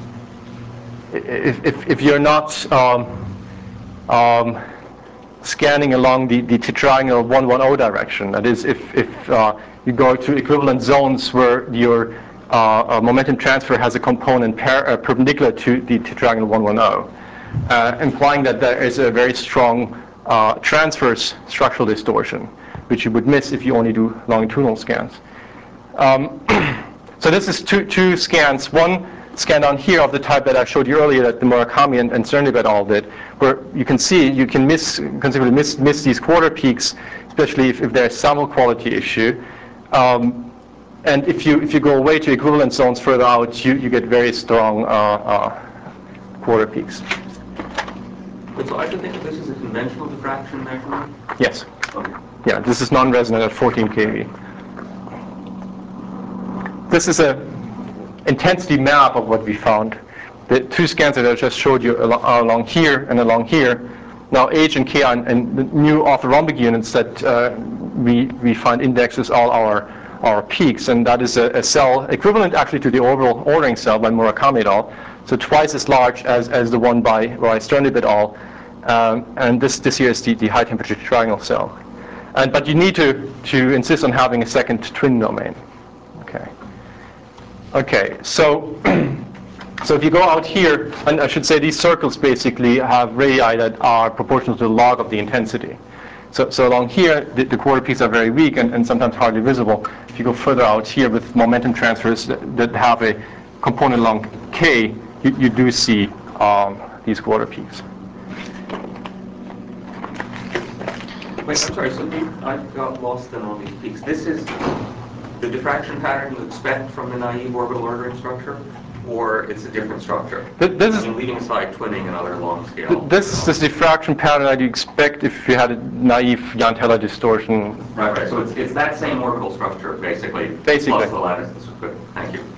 if, if, if you're not um, Um, scanning along the, the tetrahedral one one zero direction. That is, if, if uh, you go to equivalent zones where your uh, uh, momentum transfer has a component par uh, perpendicular to the tetrahedral one one zero, uh, implying that there is a very strong uh, transverse structural distortion, which you would miss if you only do longitudinal scans. Um, so this is two, two scans. One scan down here of the type that I showed you earlier that the Murakami and, and Cernib et al. Did, where you can see you can miss, considerably miss, miss these quarter peaks, especially if, if there's sample quality issue. Um, and if you if you go away to equivalent zones further out, you, you get very strong uh, uh, quarter peaks. But so I should think that this is a conventional diffraction measurement? Yes. Okay. Yeah, this is non-resonant at fourteen K V. This is a intensity map of what we found. The two scans that I just showed you along, along here and along here. Now H and K and, and the new orthorhombic units that uh, we we find indexes all our our peaks, and that is a, a cell equivalent actually to the orbital ordering cell by Murakami et al. So twice as large as as the one by by Cernib et al. Um, and this this here is the, the high temperature triangle cell. And, but you need to, to insist on having a second twin domain. Okay. Okay, so, so if you go out here, and I should say these circles basically have radii that are proportional to the log of the intensity. So, so along here, the, the quarter peaks are very weak and, and sometimes hardly visible. If you go further out here with momentum transfers that, that have a component along k, you, you do see um, these quarter peaks. Wait, I'm sorry, so I got lost in all these peaks. This is the diffraction pattern you expect from the naive orbital ordering structure, or it's a different structure? This I mean, leaving aside twinning and other long scale. This is the diffraction pattern that you expect if you had a naive Jahn-Teller distortion. Right, right. So it's, it's that same orbital structure, basically, Basically. plus the lattice. This is good. Thank you.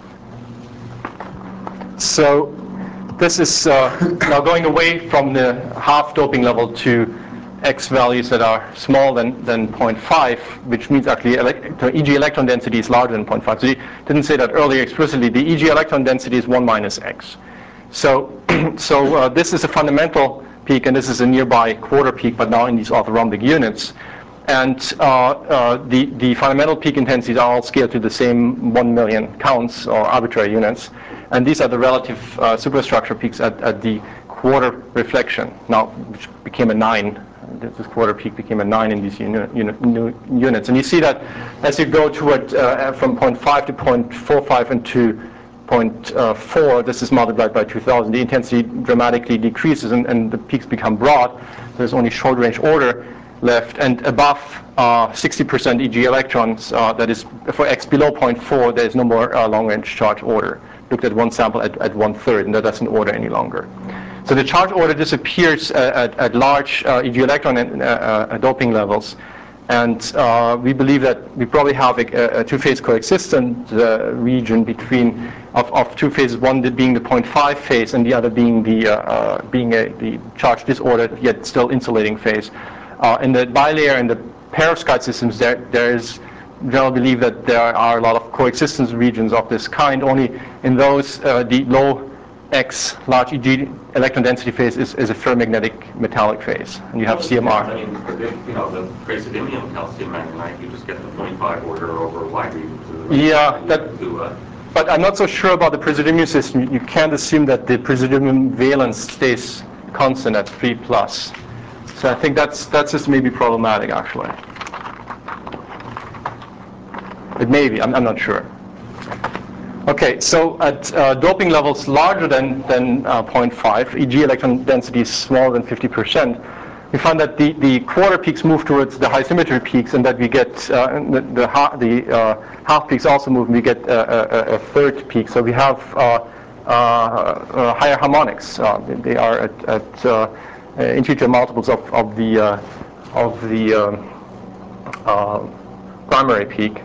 So this is uh, now going away from the half doping level to X values that are smaller than, than zero point five, which means actually elect E G electron density is larger than zero point five. So you didn't say that earlier explicitly. The E G electron density is one minus X. So, so uh, this is a fundamental peak, and this is a nearby quarter peak, but now in these orthorhombic units. And uh, uh, the, the fundamental peak intensities are all scaled to the same one million counts, or arbitrary units. And these are the relative uh, superstructure peaks at, at the quarter reflection, now which became a nine. This quarter peak became a nine in these uni uni units. And you see that as you go toward uh, from zero point five to zero point four five and to zero point four, this is multiplied by two thousand, the intensity dramatically decreases and, and the peaks become broad. There's only short range order left, and above sixty percent uh, E G electrons, uh, that is for X below zero point four, there is no more uh, long range charge order. Looked at one sample at, at one third, and that doesn't order any longer. So the charge order disappears uh, at, at large uh, E G electron and, uh, uh, doping levels. And uh, we believe that we probably have a, a two-phase coexistent uh, region between of, of two phases, one being the zero point five phase and the other being the uh, uh, being a, the charge disordered yet still insulating phase. Uh, in the bilayer and the perovskite systems, there there is general belief that there are a lot of coexistence regions of this kind. Only in those uh, the low X large E G electron density phase is, is a ferromagnetic metallic phase, and you have well, C M R. I mean, you know, the praseodymium calcium manganite, you just get the zero point five order over wide regions. Yeah, that, to, uh, but I'm not so sure about the praseodymium system. You can't assume that the praseodymium valence stays constant at three plus. So I think that's that's just maybe problematic actually. It may be. I'm, I'm not sure. Okay, so at uh, doping levels larger than, than uh, zero point five, E G electron density is smaller than fifty percent, we find that the, the quarter peaks move towards the high symmetry peaks, and that we get uh, the, the, ha the uh, half peaks also move, and we get uh, a, a third peak. So we have uh, uh, uh, higher harmonics. Uh, they are at, at uh, integer multiples of, of the, uh, of the um, uh, primary peak.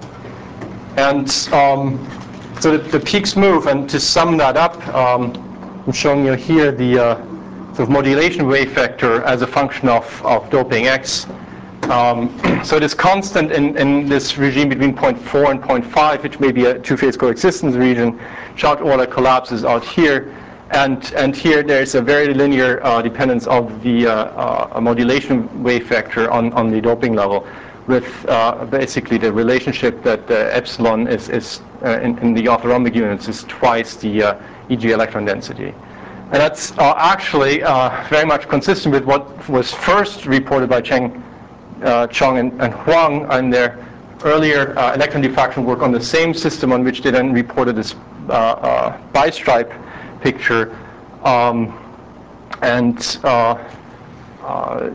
And um, so the, the peaks move, and to sum that up, um, I'm showing you here the uh, sort of modulation wave vector as a function of, of doping X. Um, so it is constant in, in this regime between zero point four and zero point five, which may be a two-phase coexistence region. Charge order collapses out here. And, and here there's a very linear uh, dependence of the uh, uh, modulation wave vector on, on the doping level, with uh, basically the relationship that uh, epsilon is, is uh, in, in the orthorhombic units is twice the uh, E G electron density. And that's uh, actually uh, very much consistent with what was first reported by Cheng, uh, Chong and, and Huang in their earlier uh, electron diffraction work on the same system, on which they then reported this uh, uh, bistripe picture. Um, and uh, uh,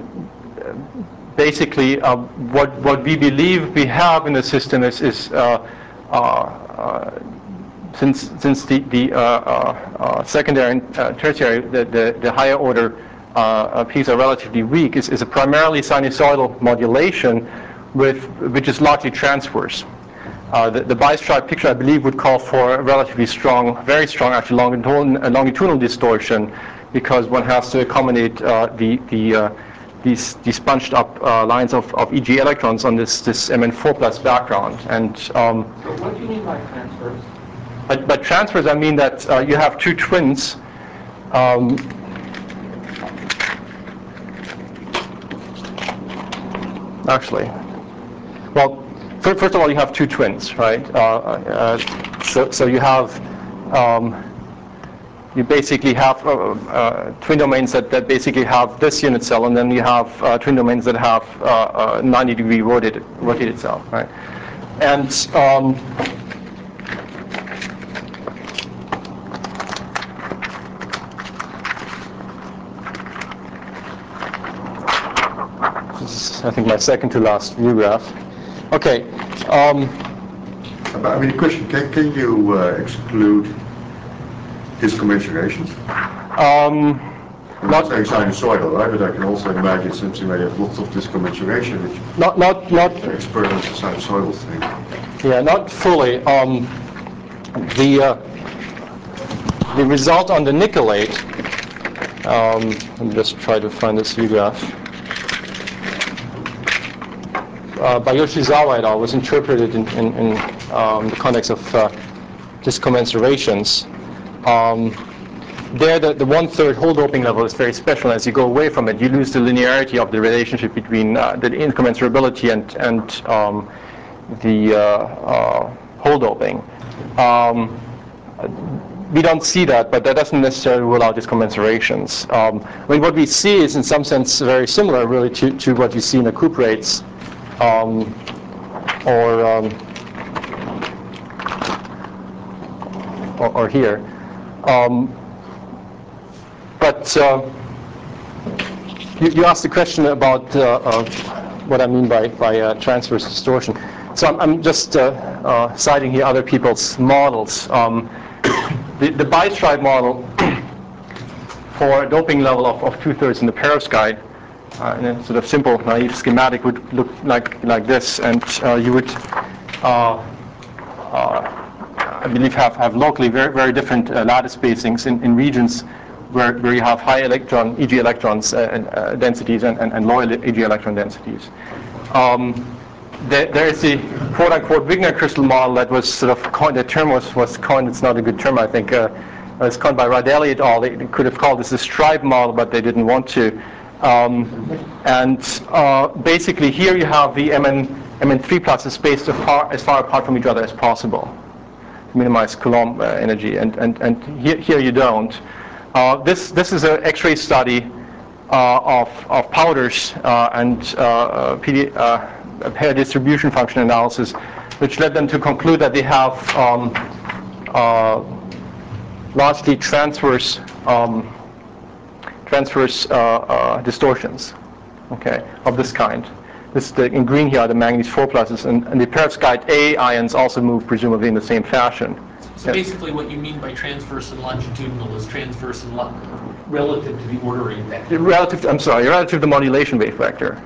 basically, uh, what, what we believe we have in the system is, is uh, uh, uh, since, since the, the uh, uh, uh, secondary and uh, tertiary, the, the, the higher order uh, peaks are relatively weak, is, is a primarily sinusoidal modulation with, which is largely transverse. Uh, the, the bistripe picture, I believe, would call for a relatively strong, very strong, actually longitudinal, longitudinal distortion, because one has to accommodate uh, the, the uh, these, these bunched up uh, lines of, of E G electrons on this, this M N four plus background. And um, so what do you mean by transverse? By, by transfers, I mean that uh, you have two twins. Um, actually. Well, fir- first of all, you have two twins, right? Uh, uh, so, so you have, um, you basically have uh, uh, twin domains that, that basically have this unit cell, and then you have uh, twin domains that have uh, a ninety degree rotated, rotated cell, right? And um, this is, I think, my second to last view graph. Okay. Um, I mean, the question, can, can you uh, exclude discommensurations? Um, I'm not saying sinusoidal, right? But I can also imagine something where you have lots of discommensuration, which not, not, not, experiments a sinusoidal thing. yeah, not fully. Um, the uh, the result on the nickelate. Um, let me just try to find this view graph. Uh, by Yoshizawa et al. Was interpreted in, in, in um, the context of uh, discommensurations. Um, there, the, the one-third hole doping level is very special. As you go away from it, you lose the linearity of the relationship between uh, the incommensurability and, and um, the uh, uh, hole doping. Um, we don't see that, but that doesn't necessarily rule out discommensurations. Um, I mean, what we see is, in some sense, very similar, really, to, to what you see in the cuprates, um, or, um, or or here. Um, But uh, you, you asked the question about uh, uh, what I mean by, by uh, transverse distortion. So I'm, I'm just uh, uh, citing here other people's models. Um, the, the bistripe model for a doping level of, of two-thirds in the perovskite, uh, in a sort of simple, naive schematic, would look like, like this. And uh, you would, uh, uh, I believe, have, have locally very, very different uh, lattice spacings in, in regions Where, where you have high electron, E G electrons uh, uh, densities and, and, and low E G electron densities. Um, there, there is the quote-unquote Wigner crystal model that was sort of coined. The term was, was coined. It's not a good term, I think. Uh, it was coined by Radelli et al. They, they could have called this a stripe model, but they didn't want to. Um, and uh, basically, here you have the M N three pluses spaced apart, as far apart from each other as possible to minimize Coulomb uh, energy. And, and, and here, here you don't. Uh, this this is an X-ray study uh, of of powders uh, and uh, P D, uh, a pair distribution function analysis, which led them to conclude that they have um, uh, largely transverse um, transverse uh, uh, distortions, okay, of this kind. This is the, in green here are the manganese four pluses, and, and the perovskite A ions also move presumably in the same fashion. So yeah. Basically what you mean by transverse and longitudinal is transverse and lo relative to the ordering vector. Relative to, I'm sorry, relative to the modulation wave vector.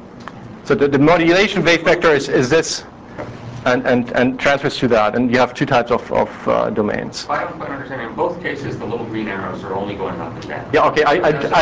So the, the modulation wave vector is, is this, and, and, and transfers to that, and you have two types of, of uh, domains. I don't quite understand. In both cases, the little green arrows are only going up and down. Yeah, okay, I, I, I,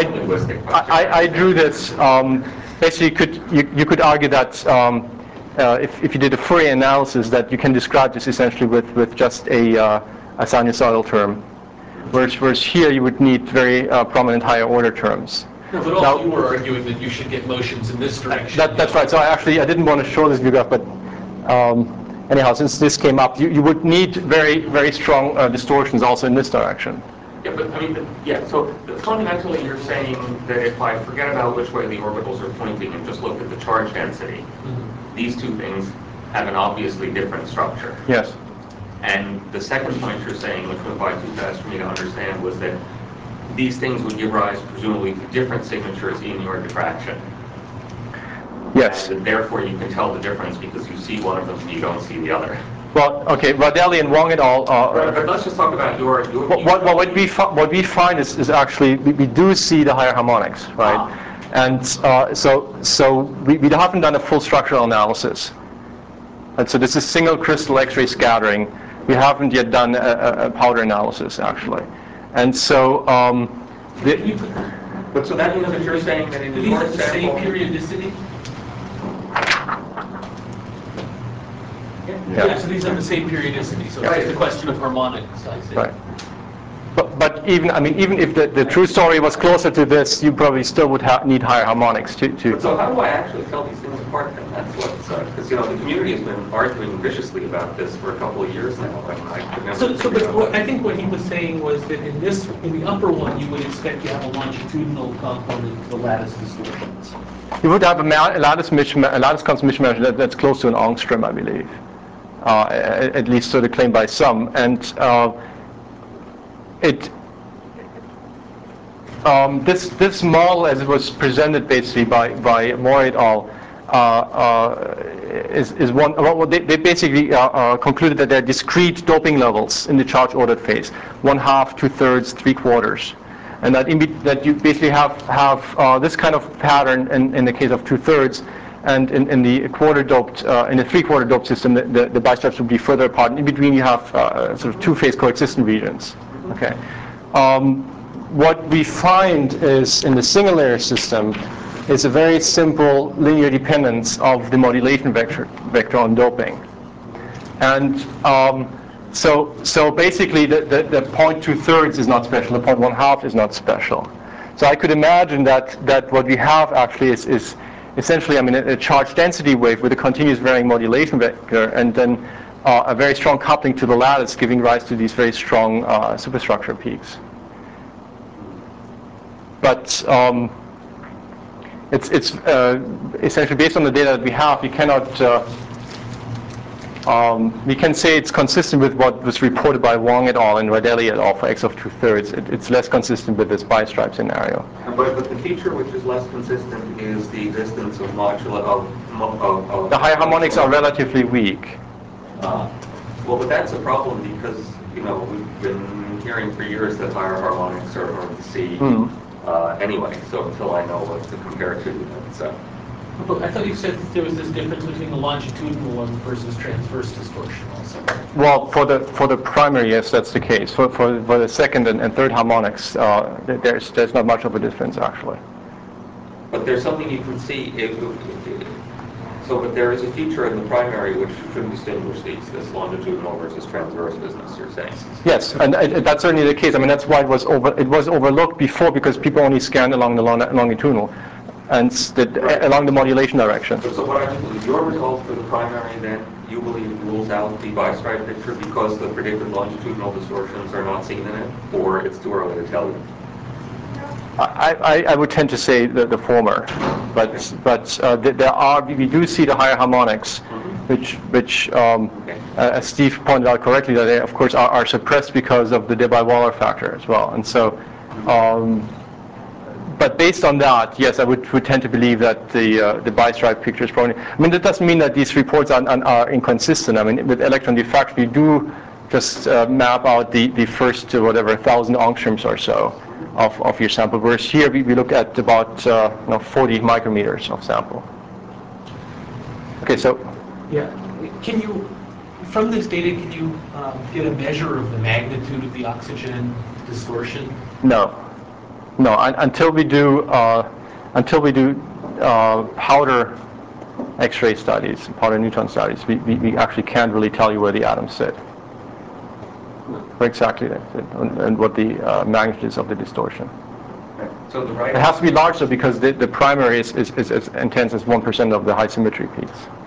I, I drew this. Um, basically, you could, you, you could argue that um, Uh, if, if you did a Fourier analysis, that you can describe this essentially with, with just a, uh, a sinusoidal term. Whereas, whereas here you would need very uh, prominent higher order terms. No, but also now, you were arguing that you should get motions in this direction. That, that's right. So I actually, I didn't want to show this view graph, but um, anyhow, since this came up, you, you would need very, very strong uh, distortions also in this direction. Yeah, but I mean, the, yeah, so fundamentally you're saying that if I forget about which way the orbitals are pointing and just look at the charge density, mm-hmm. these two things have an obviously different structure. Yes. And the second point you're saying, which went by too fast for me to understand, was that these things would give rise, presumably, to different signatures in your diffraction. Yes. And therefore, you can tell the difference because you see one of them and you don't see the other. Well, okay, Radelli and Wong et al. Uh, right, but let's just talk about your... your what, what, what, we what we find is, is actually, we, we do see the higher harmonics, right? Ah. And uh, so, so we, we haven't done a full structural analysis. And so this is single crystal X-ray scattering. We haven't yet done a, a powder analysis, actually. And so... Um, the, but so that means that you're saying that in your the same periodicity? Yeah. Yeah, so these are the same periodicity, so yeah. It's just a question of harmonics, I see. Right. But, but even, I mean, even if the, the true story was closer to this, you probably still would ha need higher harmonics to, to... So how do I actually tell these things apart then? That's what's, because, uh, you know, the community has been arguing viciously about this for a couple of years now, and I could never... So, so but what, I think what he was saying was that in this, in the upper one, you would expect to have a longitudinal component to the lattice distortions. You would have a, a lattice mismatch, a lattice constant mismatch that, that's close to an angstrom, I believe. Uh, at, at least so to claim by some. And uh, it... Um, this this model, as it was presented basically by by Moore et al., uh, uh, is is one. Well, they, they basically uh, uh, concluded that there are discrete doping levels in the charge ordered phase: one half, two thirds, three quarters, and that in be, that you basically have have uh, this kind of pattern in, in the case of two thirds, and in, in the quarter doped uh, in the three quarter doped system, the, the, the bistripes would be further apart. And in between, you have uh, sort of two phase coexistent regions. Okay. Um, What we find is in the single layer system is a very simple linear dependence of the modulation vector, vector on doping. And um, so so basically the, the, the point two thirds is not special, the point one half is not special. So I could imagine that, that what we have actually is, is essentially I mean, a, a charge density wave with a continuous varying modulation vector and then uh, a very strong coupling to the lattice giving rise to these very strong uh, superstructure peaks. But um, it's, it's uh, essentially based on the data that we have, we cannot, uh, um, we can say it's consistent with what was reported by Wong et al. And Radelli et al. For X of two thirds. It, it's less consistent with this bistripe scenario. But, but the feature which is less consistent is the existence of modula of, of, of the higher harmonics are relatively weak. Uh, well, but that's a problem because, you know, we've been hearing for years that higher harmonics are hard to see. Mm. Uh, anyway, so until I know what to compare to, it's, uh, But I thought you said that there was this difference between the longitudinal one versus transverse distortion also. Well, for the for the primary, yes, that's the case. For for, for the second and, and third harmonics, uh, there's there's not much of a difference actually. But there's something you can see. If, if, so, but there is a feature in the primary which should distinguish these, this longitudinal versus transverse business. You're saying? Yes, and uh, that's certainly the case. I mean, that's why it was over. It was overlooked before because people only scanned along the long, longitudinal, and the, right. along the modulation direction. So, so what I mean is, your result for the primary, then you believe rules out the bistripe picture because the predicted longitudinal distortions are not seen in it, or it's too early to tell you? I, I, I would tend to say the, the former, but but uh, th there are we do see the higher harmonics, mm-hmm. which which um, okay. uh, as Steve pointed out correctly, that they of course are, are suppressed because of the Debye-Waller factor as well, and so. Um, but based on that, yes, I would, would tend to believe that the uh, the bistripe picture is probably. I mean, that doesn't mean that these reports are, are, are inconsistent. I mean, with electron diffraction, we do just uh, map out the the first uh, whatever thousand angstroms or so. Of, of your sample, whereas here we, we look at about uh, you know, forty micrometers of sample. Okay, so yeah, can you, from this data, can you um, get a measure of the magnitude of the oxygen distortion? No, no. Un until we do uh, until we do uh, powder X-ray studies, powder neutron studies, we, we we actually can't really tell you where the atoms sit. Exactly, and what the uh, magnitude is of the distortion. So the right it has to be large, though, because the, the primary is, is, is as intense as one percent of the high symmetry peaks.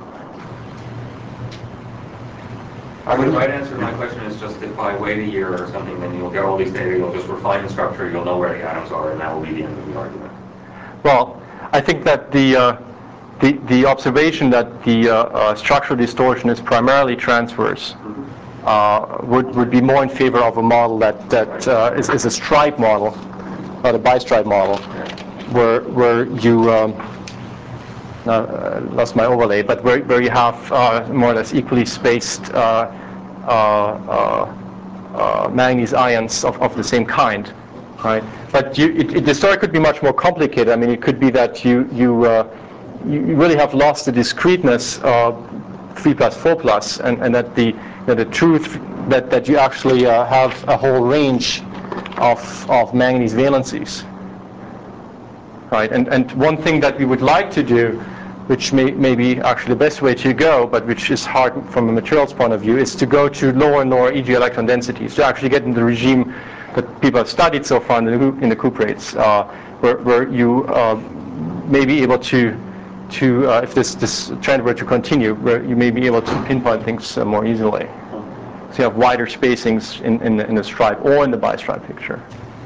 I mean, the right answer to my question is just if I wait a year or something, then you'll get all these data, you'll just refine the structure, you'll know where the atoms are, and that will be the end of the argument. Well, I think that the uh, the, the observation that the uh, uh, structural distortion is primarily transverse. Mm-hmm. Uh, would, would be more in favor of a model that, that uh, is, is a stripe model, not a bistripe model, where, where you, um, uh, lost my overlay, but where, where you have uh, more or less equally spaced uh, uh, uh, uh, manganese ions of, of the same kind, right? But you, it, it, the story could be much more complicated. I mean, it could be that you, you, uh, you really have lost the discreteness uh, three plus four plus, and, and that the that the truth that, that you actually uh, have a whole range of, of manganese valencies, right? And and one thing that we would like to do, which may, may be actually the best way to go, but which is hard from a materials point of view, is to go to lower and lower E G electron densities to actually get in the regime that people have studied so far in the, in the cuprates, uh, where, where you uh, may be able to, to uh, if this, this trend were to continue, where you may be able to pinpoint things uh, more easily. So you have wider spacings in, in, the, in the stripe or in the bistripe picture.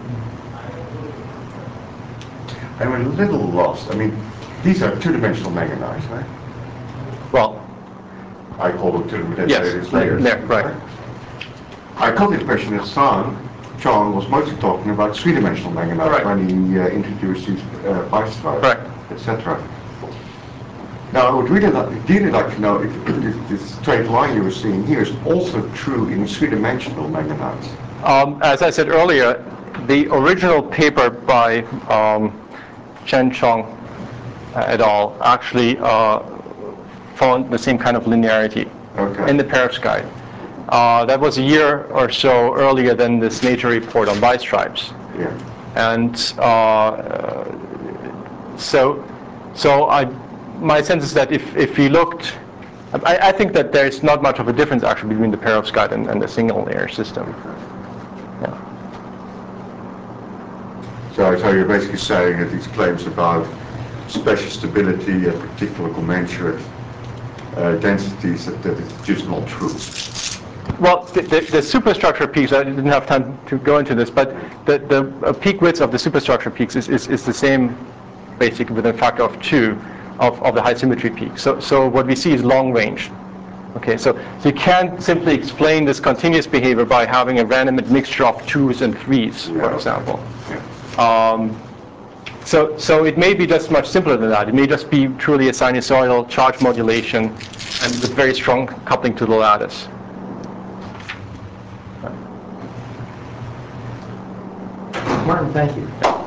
I'm a little lost. I mean, these are two-dimensional manganites, right? Well, I call them two-dimensional yes, layers. there, right. I got the impression that San Chong was mostly talking about three-dimensional manganites Right. when he uh, introduced these uh, bistripes, Right. et cetera. Now, I would really, li really like to know if, if this, this straight line you were seeing here is also true in three-dimensional manganites. Um, as I said earlier, the original paper by um, Chen Chong uh, et al. Actually uh, found the same kind of linearity Okay. in the perovskite. Uh, that was a year or so earlier than this Nature report on bistripes. Yeah. And uh, so, so I, my sense is that if, if we looked, I, I think that there's not much of a difference actually between the perovskite and, and the single layer system. Yeah. So, so you're basically saying that these claims about spatial stability at particular commensurate uh, densities, that, that it's just not true. Well, the, the, the superstructure peaks, I didn't have time to go into this, but the, the uh, peak width of the superstructure peaks is, is, is the same, basically, with a factor of two of, of the high symmetry peaks. So, so what we see is long range. Okay, so, so you can't simply explain this continuous behavior by having a random mixture of twos and threes, Yeah. for example. Yeah. Um, so, so it may be just much simpler than that. It may just be truly a sinusoidal charge modulation and with very strong coupling to the lattice. Martin, thank you.